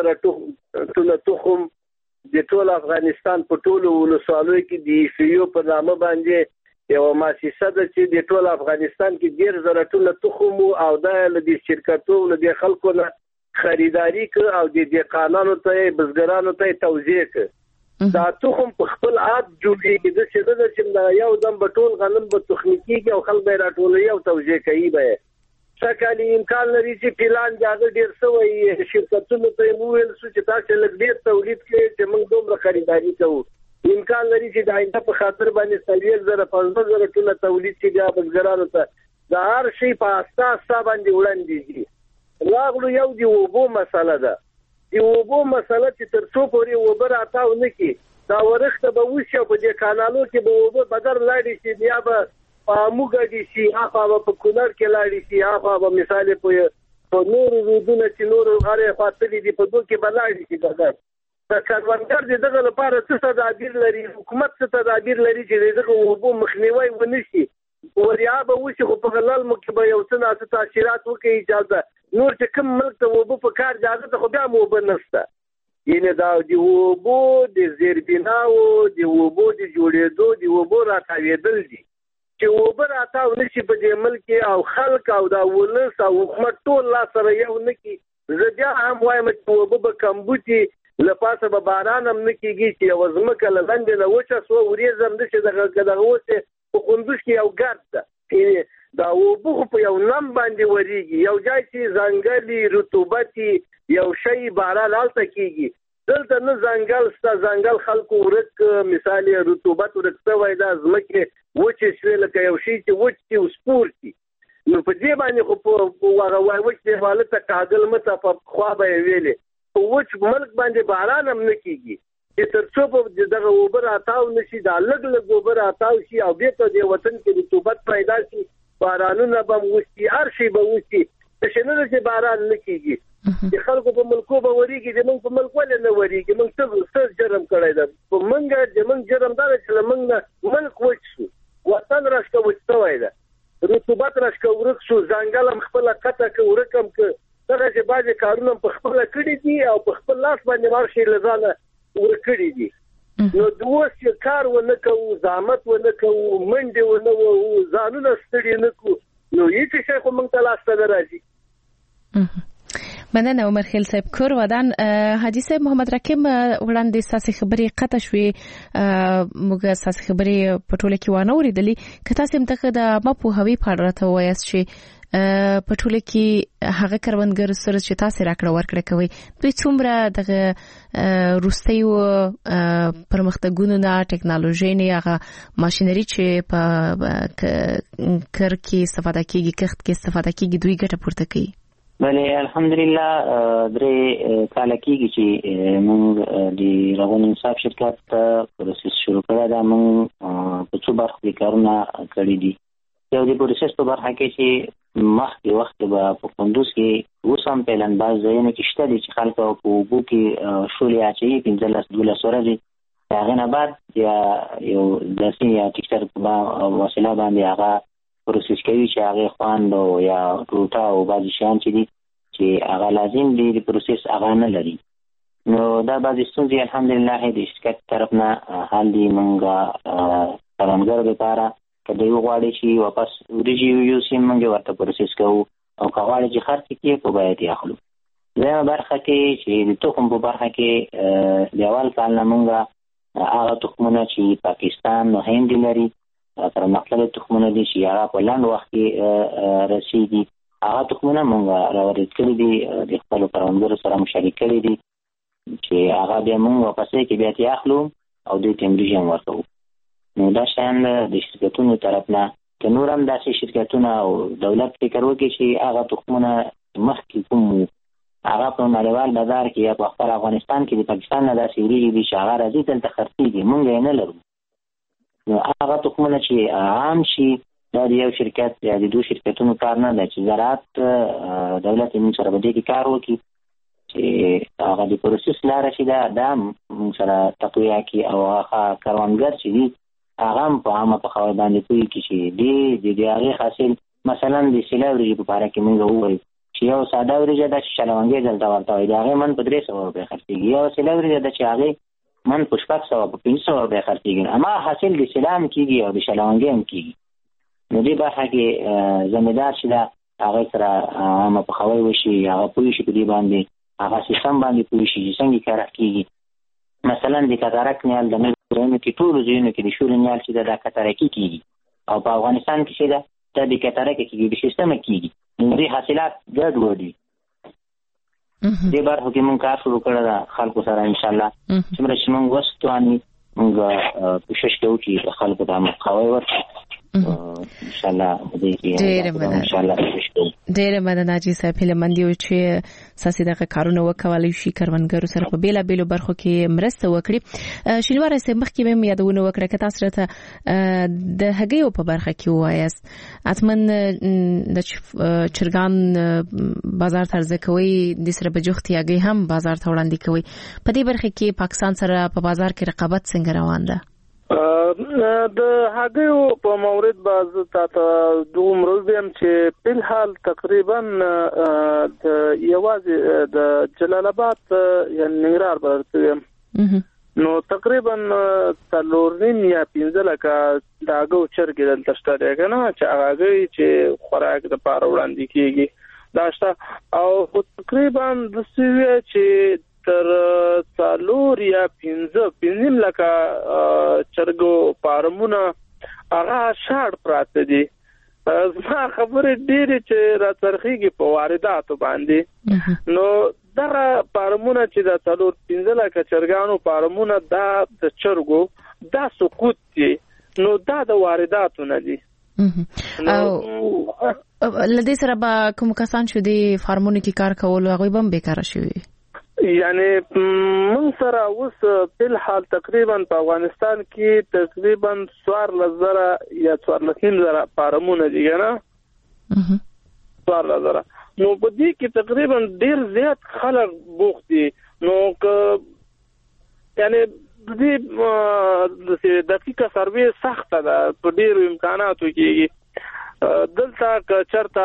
E: 10,000 تخم د ټول افغانستان په ټولو ولسوالۍ کې د فیو په نامه باندې یو مؤسسه ده چې د ټول افغانستان کې 10,000 تخم او د شرکتونو د خلکو نه خریداري ک او د دهقانانو ته بزګرانو ته توزیع ک دا تخم په خپل عاد جوړیږي د څه د یو دم بټول غنم به تخنیکی او خلک به راټولوي او توزیع کوي به سکالي امکان لري چې پلان جاګه ډیر سوی شرکتونو ته مویل سو چې تاسو لږ ډیر تولید کړئ چې موږ دومره خریداري کوو امکان لري چې د آینده په خاطر باندې 30,000 ټنه تولید چې بیا بزګرانو ته د هر شي په اساس باندې وړاندې راغلو یو دی وبو مسله ده دی وبو مسله چې تر څو پورې وبر اتاو نه کی دا ورخته به وشو په دې کانالو کې به وبو بدر لاړی شي بیا به موګه شي هغه په کونړ کې لاړی شي هغه مثال په نور ودونه چې نور غره خاطرې دي په دوه کې بلاړی شي دا کاروانګر دغه لپاره څه تدابیر لري حکومت څه تدابیر لري چې دغه وبو مخنیوي ونشي وریا به وشي خو په غلال مو کې به یو څه تاثیرات وکړي اجازه نور چې کوم ملک ته اوبه په کار اجازه ته خو بیا مو اوبه نشته. یعنې دا د اوبو د زیربناو د اوبو د جوړېدو د اوبو راتاوېدل دي چې اوبه راتاو نشي په دې ملک او خلک او دا ولس او حکومت ټول لا سره یو نه کړي. زه بیا هم وایم چې اوبه به کمبوتي له پاسه به باران هم نه کېږي چې یوه ځمکه له لاندې نه وچه سوه وریځ هم نه چې دغه اوس په کندوز کې یو ګرد ده. دا اوبه خو په یو نم باندې ورېږي. یو ځای چې ځنګلي رطوبت یو شی باران هلته کېږي. دلته نه ځنګل شته، ځنګل خلکو ورک مثال رطوبت ورک شوی دا ځمکې وچې شوې لکه یو شی چې وچ شي او سپور شي. نو په دې باندې خو په هغه وچ دیواله ته کاږل مته په خوا به یې ویلې په وچ ملک باندې باران هم نه کېږي چې تر څو په دغه اوبه راتاو نه شي دا لږ لږ اوبه راتاو شي او بېرته دې وطن کې رطوبت پیدا شي بارانونه به وشي هر شی به وشي. داسې نه ده چې باران نه کېږي چې خلکو په ملکو به ورېږي زموږ په ملک ولې نه ورېږي. موږ څه جرم کړی ده په موږ زموږ جرم دا ده چې له موږ نه ملک وچ شو وطن راشکه وچ شوی ده رطوبت راشکه ورک شو ځنګل هم خپله قطع که ورک هم که دغه چې بعضې کارونه په خپله کړي دي او په خپل لاس باندې هر شی له ځانه ورکړي دي. نو اوس چې کار ونه کوو زحمت ونه کوو منډې ونه وهو ځانونه ستړي نه کړو نو هېڅ شی خو موږ ته لاسته نه راځي.
B: مننه عمر خیل صاحب کور ودان. حاجی صاحب محمد رقیب وړاندې ساسي خبرې قطع شوې موږ ساسي خبرې په ټوله کې وانه اوریدلې که تاسو هم دغه د ما پوهاوی په اړه راته ووایاست چې په ټوله کې هغه کروندګر سره چې تاسو راکړه ورکړه کوي دوی څومره دغه روستیو پرمختګونو نه ټکنالوژي نه هغه ماشينري چې په کار کې استفاده کیږي کښت کې استفاده کیږي دوی ګټه پورته کوي.
A: بله الحمدلله درې کال کېږي چې موږ د رغون انصاف شرکت پروسس شروع کړی دا موږ په څو برخو کې کارونه کړي دي. یو د پروسس په برخه کې چې مخکې وخت به په کندوز کې اوس هم پلان باز ځایونه کې شته دي چې خلکو په اوبو کې شولې اچوي 15-12 ورځې د هغې نه بعد یو داسې یا ټیکټر په وسیله باندې هغه پروسس کوي چې هغه خوند او یا ټوټه او بعضې شیان چې دي چې هغه لازم دي د پروسس هغه نه لري. نو دا بعضې ستونزې الحمدلله د شرکت طرف نه حل دي. موږ کروندګرو لپاره که دوی وغواړي چې واپس وریجې یوسي موږ ورته پروسس کوو او که غواړي چې خرڅ کړي خو باید یې اخلو. دویمه برخه کې چې د تخم په برخه کې د اول کال نه موږ هغه تخمونه چې پاکستان او هند لري پرمختللي تخمونه دي چې هغه په لنډ وخت کې رسېږي هغه تخمونه موږ راوارد کړي دي د خپلو کروندګرو سره مشارکت کړي دي چې هغه بیا موږ واپس کې بیا یې اخلو او دوی ته مریجې هم ورکوو. نو دا شیان د شرکتونو طرف نه که نور هم داسې شرکتونه او دولت فکر وکړي چې هغه تخمونه مخکې کوم هغه په نړیوال بازار کې یا په خپل افغانستان کې د پاکستان نه داسې وریجې دي چې هغه راځي دلته خرڅېږي موږ یې نه لرو. نو هغه تخمونه چې عام شي دا د یو شرکت یا د دوه شرکتونو کار نه ده چې زراعت دولت موږ سره به دې کې کار وکړي چې هغه د پروسس لاره چې دا موږ سره تقویه کړي او هغه کروندګر چې دي هغه هم په عامه پخوی باندې پوهېږي چې د هغې حاصل مثلا د سیله وریجې په باره کې موږ ووایو چې یو ساده وریجه ده چې شلونګې دلته ورته وایي د هغې من په 300 روپۍ خرڅېږي. یو سیله وریجه ده چې هغې من په 600 په 500 روپۍ خرڅېږي. اما حاصل د سیله هم کېږي او د شلونګې هم کېږي. نو دې برخه کې ذمهدار چې ده هغې سره عامه پخوی وشي هغه پوه شي په دې باندې هغه سیستم باندې پوه شي چې څنګه کار کېږي. مثلا د کتارک نیال د ځایونو کې ټولو ځایونو کې د شولې نیال چې ده دا کتارکي کېږي او په افغانستان کې چې ده دا د کتارکه کېږي د سیستمه کېږي. نو دې حاصلات ګډوډ وي. دې برخو کې موږ کار شروع کړی ده خلکو سره انشاءالله څومره چې موږ وس تواني موږ کوشش کوو چې خلکو ته مقاوی ورکړو انشاءالله دې کې انشاءالله کوشش کوو.
B: ډېره مننه حاجي صاحب هیلهمند یو چې ساسي دغه کارونه وکولای شي کروندګرو سره په بیلابیلو برخو کې مرسته وکړي. شینوار صاحب مخکې مې یادونه وکړه که تاسو راته د هګیو په برخه کې وایاست اتمن د چرګان بازار ته عرضه کوي د سره بجوختي هګۍ هم بازار ته وړاندې کوي. په دې برخه کې پاکستان سره په بازار کې رقابت څنګه روان ده؟
D: د هغه په مورید باز ته دومره ویم چې په حال تقریبا د یوازې د جلال آباد یا ننګرهار برته نو تقریبا 4.5 یا 15 لکه داګو چرګ دلته شته کنه چې هغه چې خوراک د پاره وړاندې کیږي دا شته او تقریبا د سوي چې تر 4 یا 15 لکه چرګو فارمونه هغه شاړ پراته دي زما خبره ډیره چې را ترخیږي په وارداتو باندې نو دا فارمونه چې د 4-15 لکه چرګانو فارمونه دا د چرګو دا سقوط دي نو دا د وارداتو نه دي
B: او لدې سره به کوم کسان چې د فارمونو کې کار کول هغه به بیکاره شي
D: یعنی من سره اوس په حال تقریبا په افغانستان کې تقریبا 14,000 یا 14,000 فارمونه دي نه 14,000 نو په دې کې تقریبا ډیر زیات خلک بوخت دي نو یعنی دې دقیقه سروې سخته ده په ډیرو امکاناتو کې دلته چرته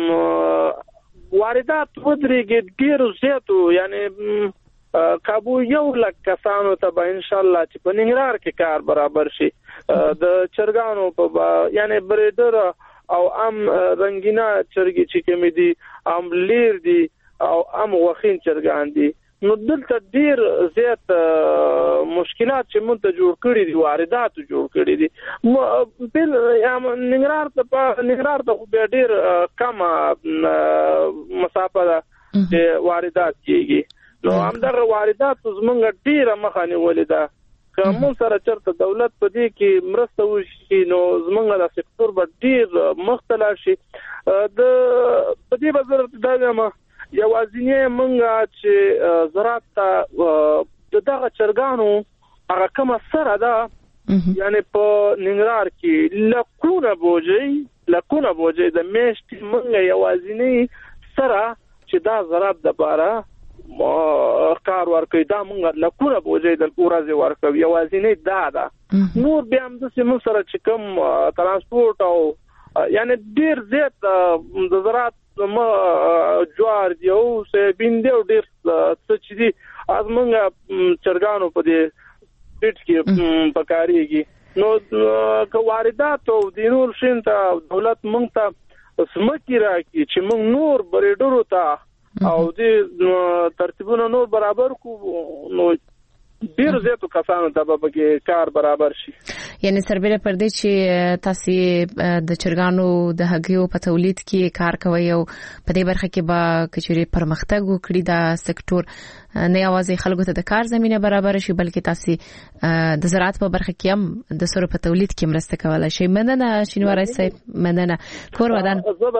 D: واردات ودرېږي ډیر زیاتو یعنی کابو یو لک کسانو ته به ان شاء الله چې په ننګرهار کې کار برابر شي د چرګانو په یعنی بریډر او ام رنگینا چرګي چې کوم دي ام لیر دي او ام وخین چرګان دي نو دلته ډیر زیات مشکلات چې مونږ ته جوړ کړی دي واردات جوړ کړی دي بل ننګرهار ته ډیر کم مسافه ده چې واردات کیږي نو همدغه واردات زمونږ ډیره مخانه ولیدا کوم سره چرته دولت په دې کې مرسته وشي نو زمونږ د سکتور به ډیر مختلف شي د په دې بازار ته دا یوازینی منګه چې زراعت دغه چرګانو هغه کوم سره ده یعنی په ننګرهار کې لکونه بوجي د میشت منګه یوازینی سره چې دا زراعت د بارا کار ورکوي دا منګه لکونه بوجي د ورځې ورکوي یوازینی دا ده نور بیا هم د سیمو سره چې کوم ترانسپورت او یعنی ډیر زیات د زراعت ما جوار دی او سبین دی او ډیر څه چې دي از مونږه چرګانو په دې پیټ کې پکاريږي نو که واردات او د نور شینته دولت مونږ ته سمکی راکړي چې مونږ نور بریډرو ته او د ترتیبونو نور برابر کو نو ډیر زیاتو کسانو ته به کار برابر شي
B: یعنی سربېره پر دې چې تاسو د چرګانو د هګیو په تولید کې کار کوي او په دې برخه کې به کچوري پرمختګ وکړي دا سکتور نه یوازې خلکو ته د کار زمينه برابر شي بلکې تاسو د زراعت په برخه کې هم د سره په تولید کې مرسته کولای شي مننه شینواري صاحب مننه کور ودان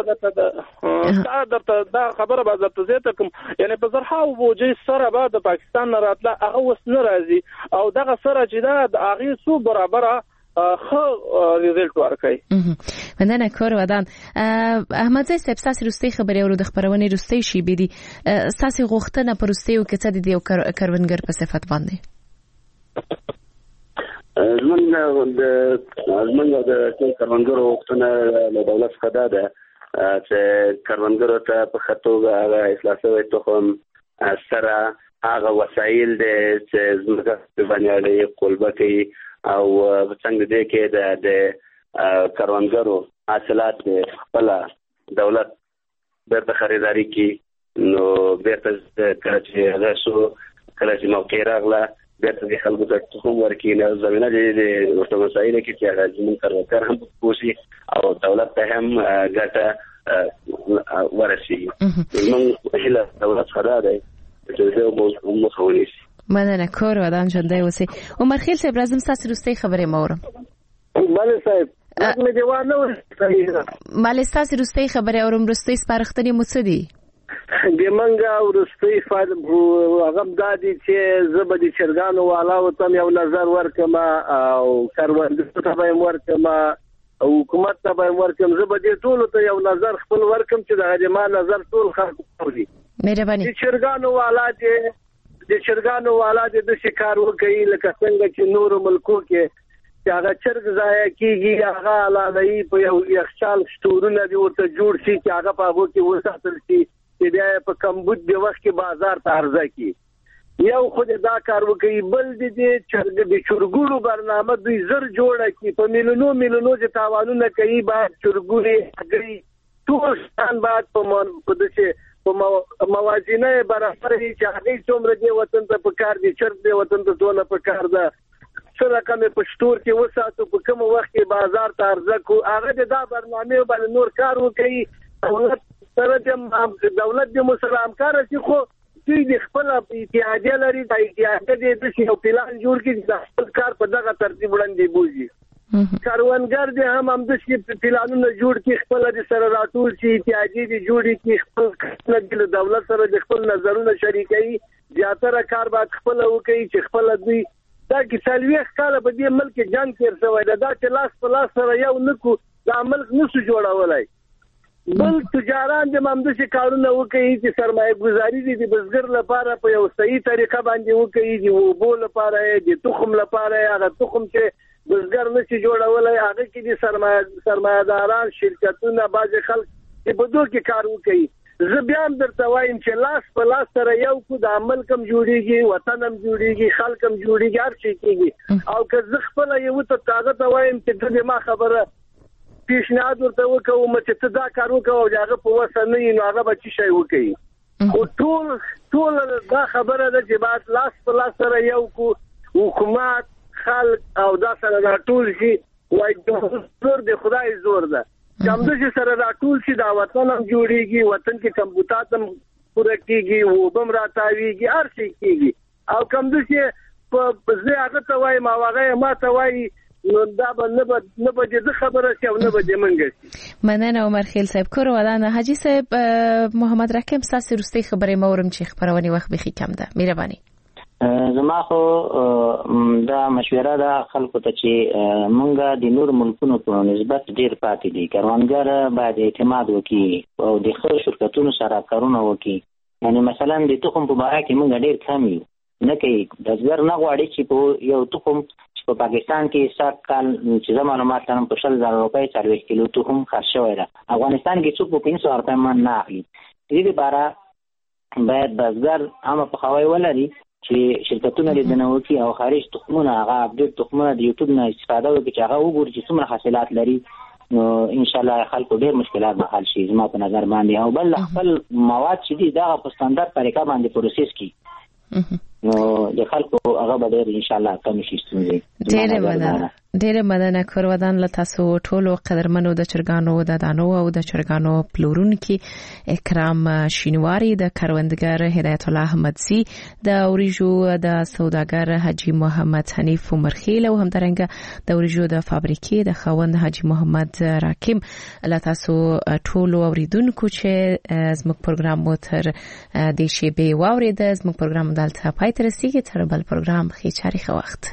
D: دا خبره به زه ته کوم یعنی په زرحاو بوجي سره به د پاکستان نه راتله هغه وس نه راځي او دغه سره چې دا د هغه سو برابره خو ریزلټ ورکړي
B: مننه کور ودان احمد زي سپساس روستي خبري ورو د خبرونه روستي شي بيدي ساسي غوښتنه پرستیو کې څه دي او کروندګر په صفت باندې
C: زمونږ د کروندګرو غوښتنه له دولت څخه ده چې کروندګرو ته په خطوګه هغه اصلاح شوی تخم سره هغه وسایل دي چې زموږ په باندې قلبه کوي او څنګه دې کې د کروندګرو حاصلات خپل دولت بیرته خریداري کوي نو بیرته کله چې موقع راغله بیرته د خلکو ته تخم ورکړي نو زمينه دې ورته وسایل کې چې هغه زموږ کروندګر هم پوسي او دولت ته هم ګټه ورسي موږ هله دولت خدای
B: مننه کور ودان ژوندۍ اوسئ عمر خیل صاحب راځم تاسو روستي خبرې مورم
E: بله صاحب مې جواب نه ورسېږي
B: مالې تاسو روستي خبرې اورم روستي سپارښتنې مو څه دي
E: د منګه ورستي هغه دادی چې زبر د چرګانو والا او تم یو نظر ورکم او کاروندګرو ته به ورکم او حکومت ته به ورکم زبر د ټولو ته یو نظر خپل ورکم چې د ما نظر ټول خلکو کوي
B: مهرباني
E: د چرګانو والا د شکار وکړي لکه څنګه چې نور ملکو کې چې هغه چرګ ضایع کیږي هغه علالای په یو یخچال سټورونه دی ورته جوړ شي چې هغه په هغه کې وساتل شي چې بیا په کمبود دی وخت کې بازار ته عرضه کی یو خو دا کار وکړي بل دې چرګ د چرګونو برنامه دوی زر جوړه کی په میلیونو چې تاوانونه کوي بعد چرګونی اګري ټول ستان بعد په دې په موازنه برابر چې هغه څومره دی وطن ته په کار دي چرګ دی وطن ته دونه په کار ده سره کومه پښتور کې وساتو په کوم وخت کې بازار ته عرضه کو هغه دا برنامه باندې نور کار وکړي دولت سره د دولت د مسلمان کار چې خو دوی د خپل اتحادیه لري د اتحادیه د یو پلان جوړ کړي د خپل کار په دغه ترتیب وړاندې بوزي کاروانګر دې هم د شي پلانونه جوړ کړي خپل د سره راټول شي اتحادیه دې جوړ کړي خپل د دولت سره د خپل نظرونه شریکي زیاتره کار باید خپل وکړي چې خپل دوی دا کې سلويخ کاله په دې ملک جنگ تیر شوی دا چې لاس په لاس سره یو نکو دا ملک نسو جوړولای بل تجاران د ممدسي کارونه وکړي چې سرمایه گذاري دي د بزګر لپاره په یو صحیح طریقه باندې وکړي د وبو لپاره د تخم لپاره هغه تخم چې بزګر نشي جوړولای هغه کې د سرمایه‌داران شرکتونه باز خلک په دوه کې کار وکړي زه بیا هم درته وایم چې لاس په لاس سره یو کو د عمل کم جوړیږي وطن هم جوړیږي خلک هم جوړیږي هر شي کېږي او که زه خپل یو ته طاقت وایم چې د ما خبره پیشنهاد ورته وکوم چې ته دا کار وکاو او هغه په وسه نه نو هغه به چی شي وکړي او ټول دا خبره ده چې بعد لاس په لاس سره یو کو حکومت خلک او دا سره راټول شي وای زور د خدای زور ده کوم چې سره راټول شي دا وطن هم جوړیږي وطن کې کمبوتات هم پوره کیږي وبم راتاویږي هر شي کیږي او کوم چې په زه هغه ته وایم او هغه ما ته وایي نو دا به نه به خبره شي او نه به منګي
B: مننه عمر خیل صاحب کور ودانه حاجی صاحب محمد رکیم ساس روستي خبره مورم چې خبرونی وخت بخي کم ده مهرباني
A: زما خو دا مشوره ده خلکو ته چې مونږه د نور ملکونو په نسبت ډیر پاتې دي کاروانګر باید اعتماد وکړي او د خپل شرکتونو سره کارونه وکړي یعنی مثلا د تخم په باره کې مونږ ډیر کم یو نه کوي بزګر نه غواړي چې په یو تخم په پاکستان کې سات کال چې معلومات لرم په 100,000 روپۍ 40 کیلو تخم خرڅ شوی دی افغانستان کې څوک په 500 روپۍ من نه اخلي دې لپاره باید بزګر هم په خوای ولري چې شرکتونه دې نه وکي او خارج تخمونه هغه اپډیټ تخمونه د یوټیوب نه استفاده وکړي چې هغه وګوري چې څومره حاصلات لري نو ان شاء الله خلکو ډېر مشکلات به حل شي زما په نظر باندې او بل خپل مواد چې دي دا په ستاندرد طریقه باندې پروسس کی نو د خلکو هغه به ډېر ان شاء الله کم شي ستونزې
B: ډېر مننه کورودان له تاسو ټولو قدرمنو د چرګانو د دانو او د چرګانو پلورونکو اکرام شینواری د کروندګر هدایت الله احمدزی د اوریجو د سوداګر حاجی محمد حنیف عمرخیل او همدارنګه د اوریجو د فابریکې د خوند حاجی محمد راکیم له تاسو ټولو اوریدونکو چې زموږ پروګرام مو تر د شیبې واورید زموږ پروګرام دلته پای ته رسیدي تر بل پروګرام خې چاري وخت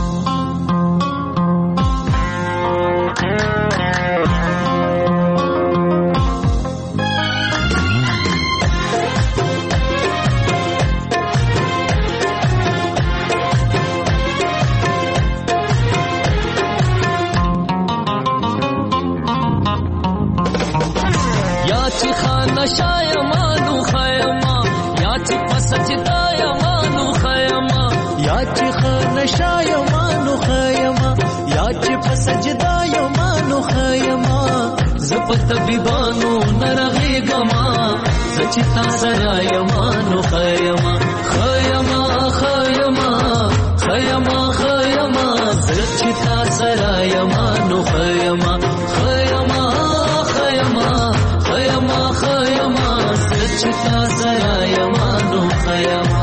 F: طبيبانو نرغي غما زچتا سرا یمانو خیما خیما خیما خیما خیما زچتا سرا یمانو خیما خیما خیما خیما خیما زچتا سرا یمانو خیما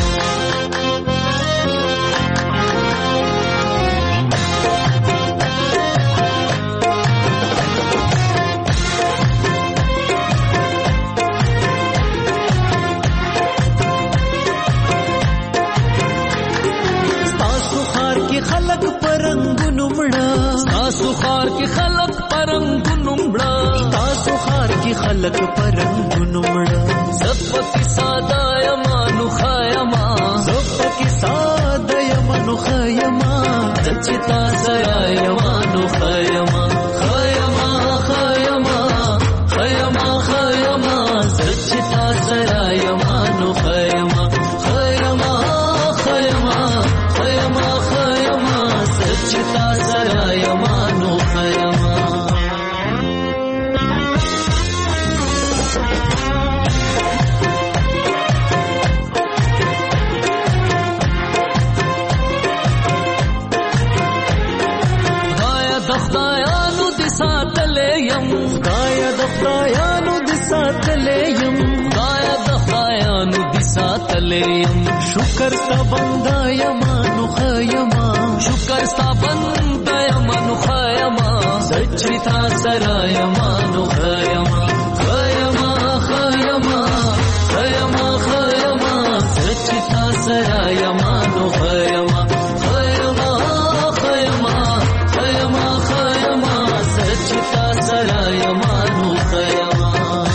F: خلق پرنګونو مړه زپکی ساده یمانو خیما زپکی ساده یمانو خیما چتا سرا خدایانو د ساتلیم خدای د خدایانو د ساتلیم شکر ستا بنده یما نو خیما شکر ستا بنده یما نو خیما سچ تا سره یما نو خیما خیما خیما خیما خیما سچ تا سره یما نو خیما خیما خیما خیما خیما سچ تا سره یما نو خیما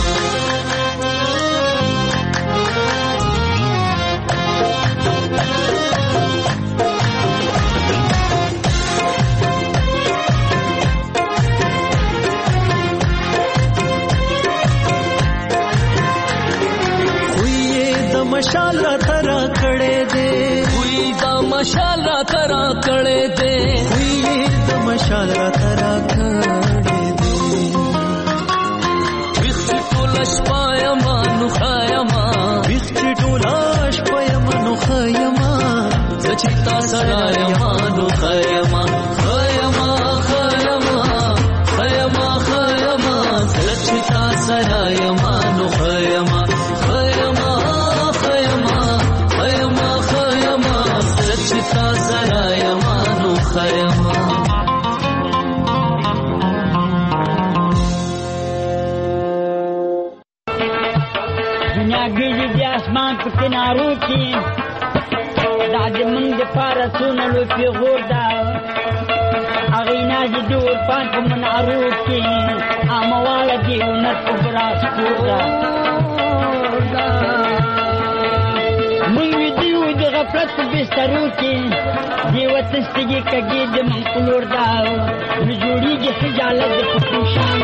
F: مشال را ترا کړه دے وی دا مشال را ترا کړه دے وی دا مشال را ترا کړه دے وخت ټولاش پایما نو خایما وخت ټولاش پایما نو خایما سچتا سرايما نو خایما خایما خایما خایما خایما سچتا سرايما نو خایما خایما چتا زرا یمانو خیما
G: دنیا گیجی دی آسمان پا کنارو کی داد من دی پارا سونلو پی غور دا اغینا جی دور پان پا منارو کی آموالا دی اونت پا براس کور دا غفلت په بسترو کې دی وتستګي کګي د منقلور دا جوړيږي خجالت د پښوشان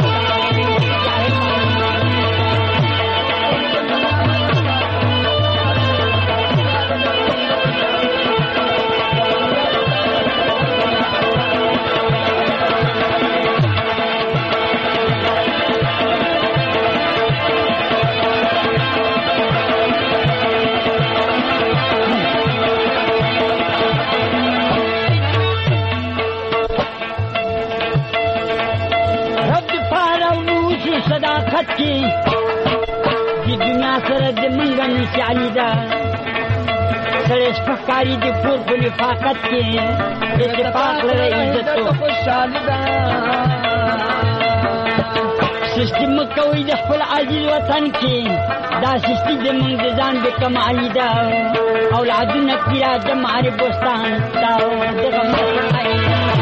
G: صداقت کی دی دنیا سره د منګه نشالي دا سره سپکاري د پور په نفاقت کې اتفاق لري عزت او خوشالي دا سیستم کوي د خپل عاجز وطن کې دا سیستم د منګه ځان د کمالي دا اولادونه پیرا د ماره بوستان دا دغه مخای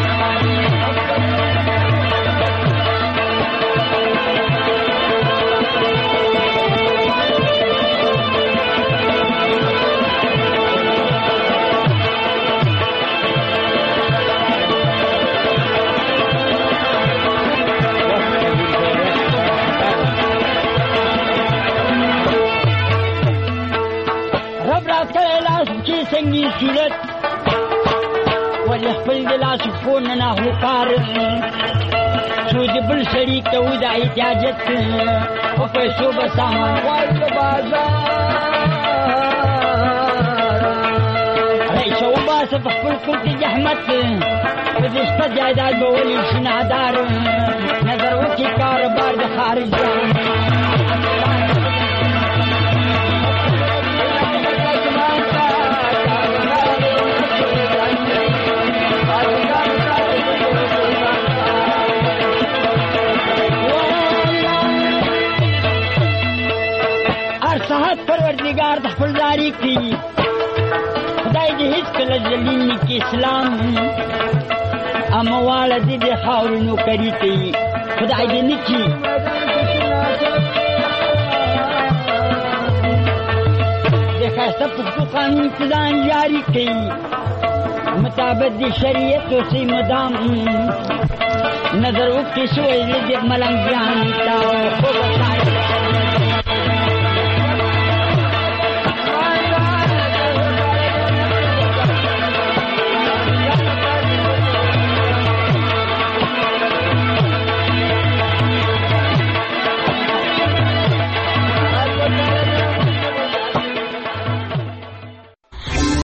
G: سنگی صورت ولی خپل دلاس فون نه هوکار سود بل شریک ته د اجازت او پیسو به سامان وای په بازار ریشو باس په خپل کوټ زحمت په دې ست جایداد به ولي شنادار نظر وکي کاروبار د خارج صحت پروردگار د خپل داری کی خدای دې هیڅ کله ذلیل نکي اسلام امواله دې د خاورونو کری کی خدای دې نکي د خاصه په قانون ځان جاری کی مطابق د شریعت او سي مدام نظر وکړي شوې دې ملنګ جان تا خو بتاي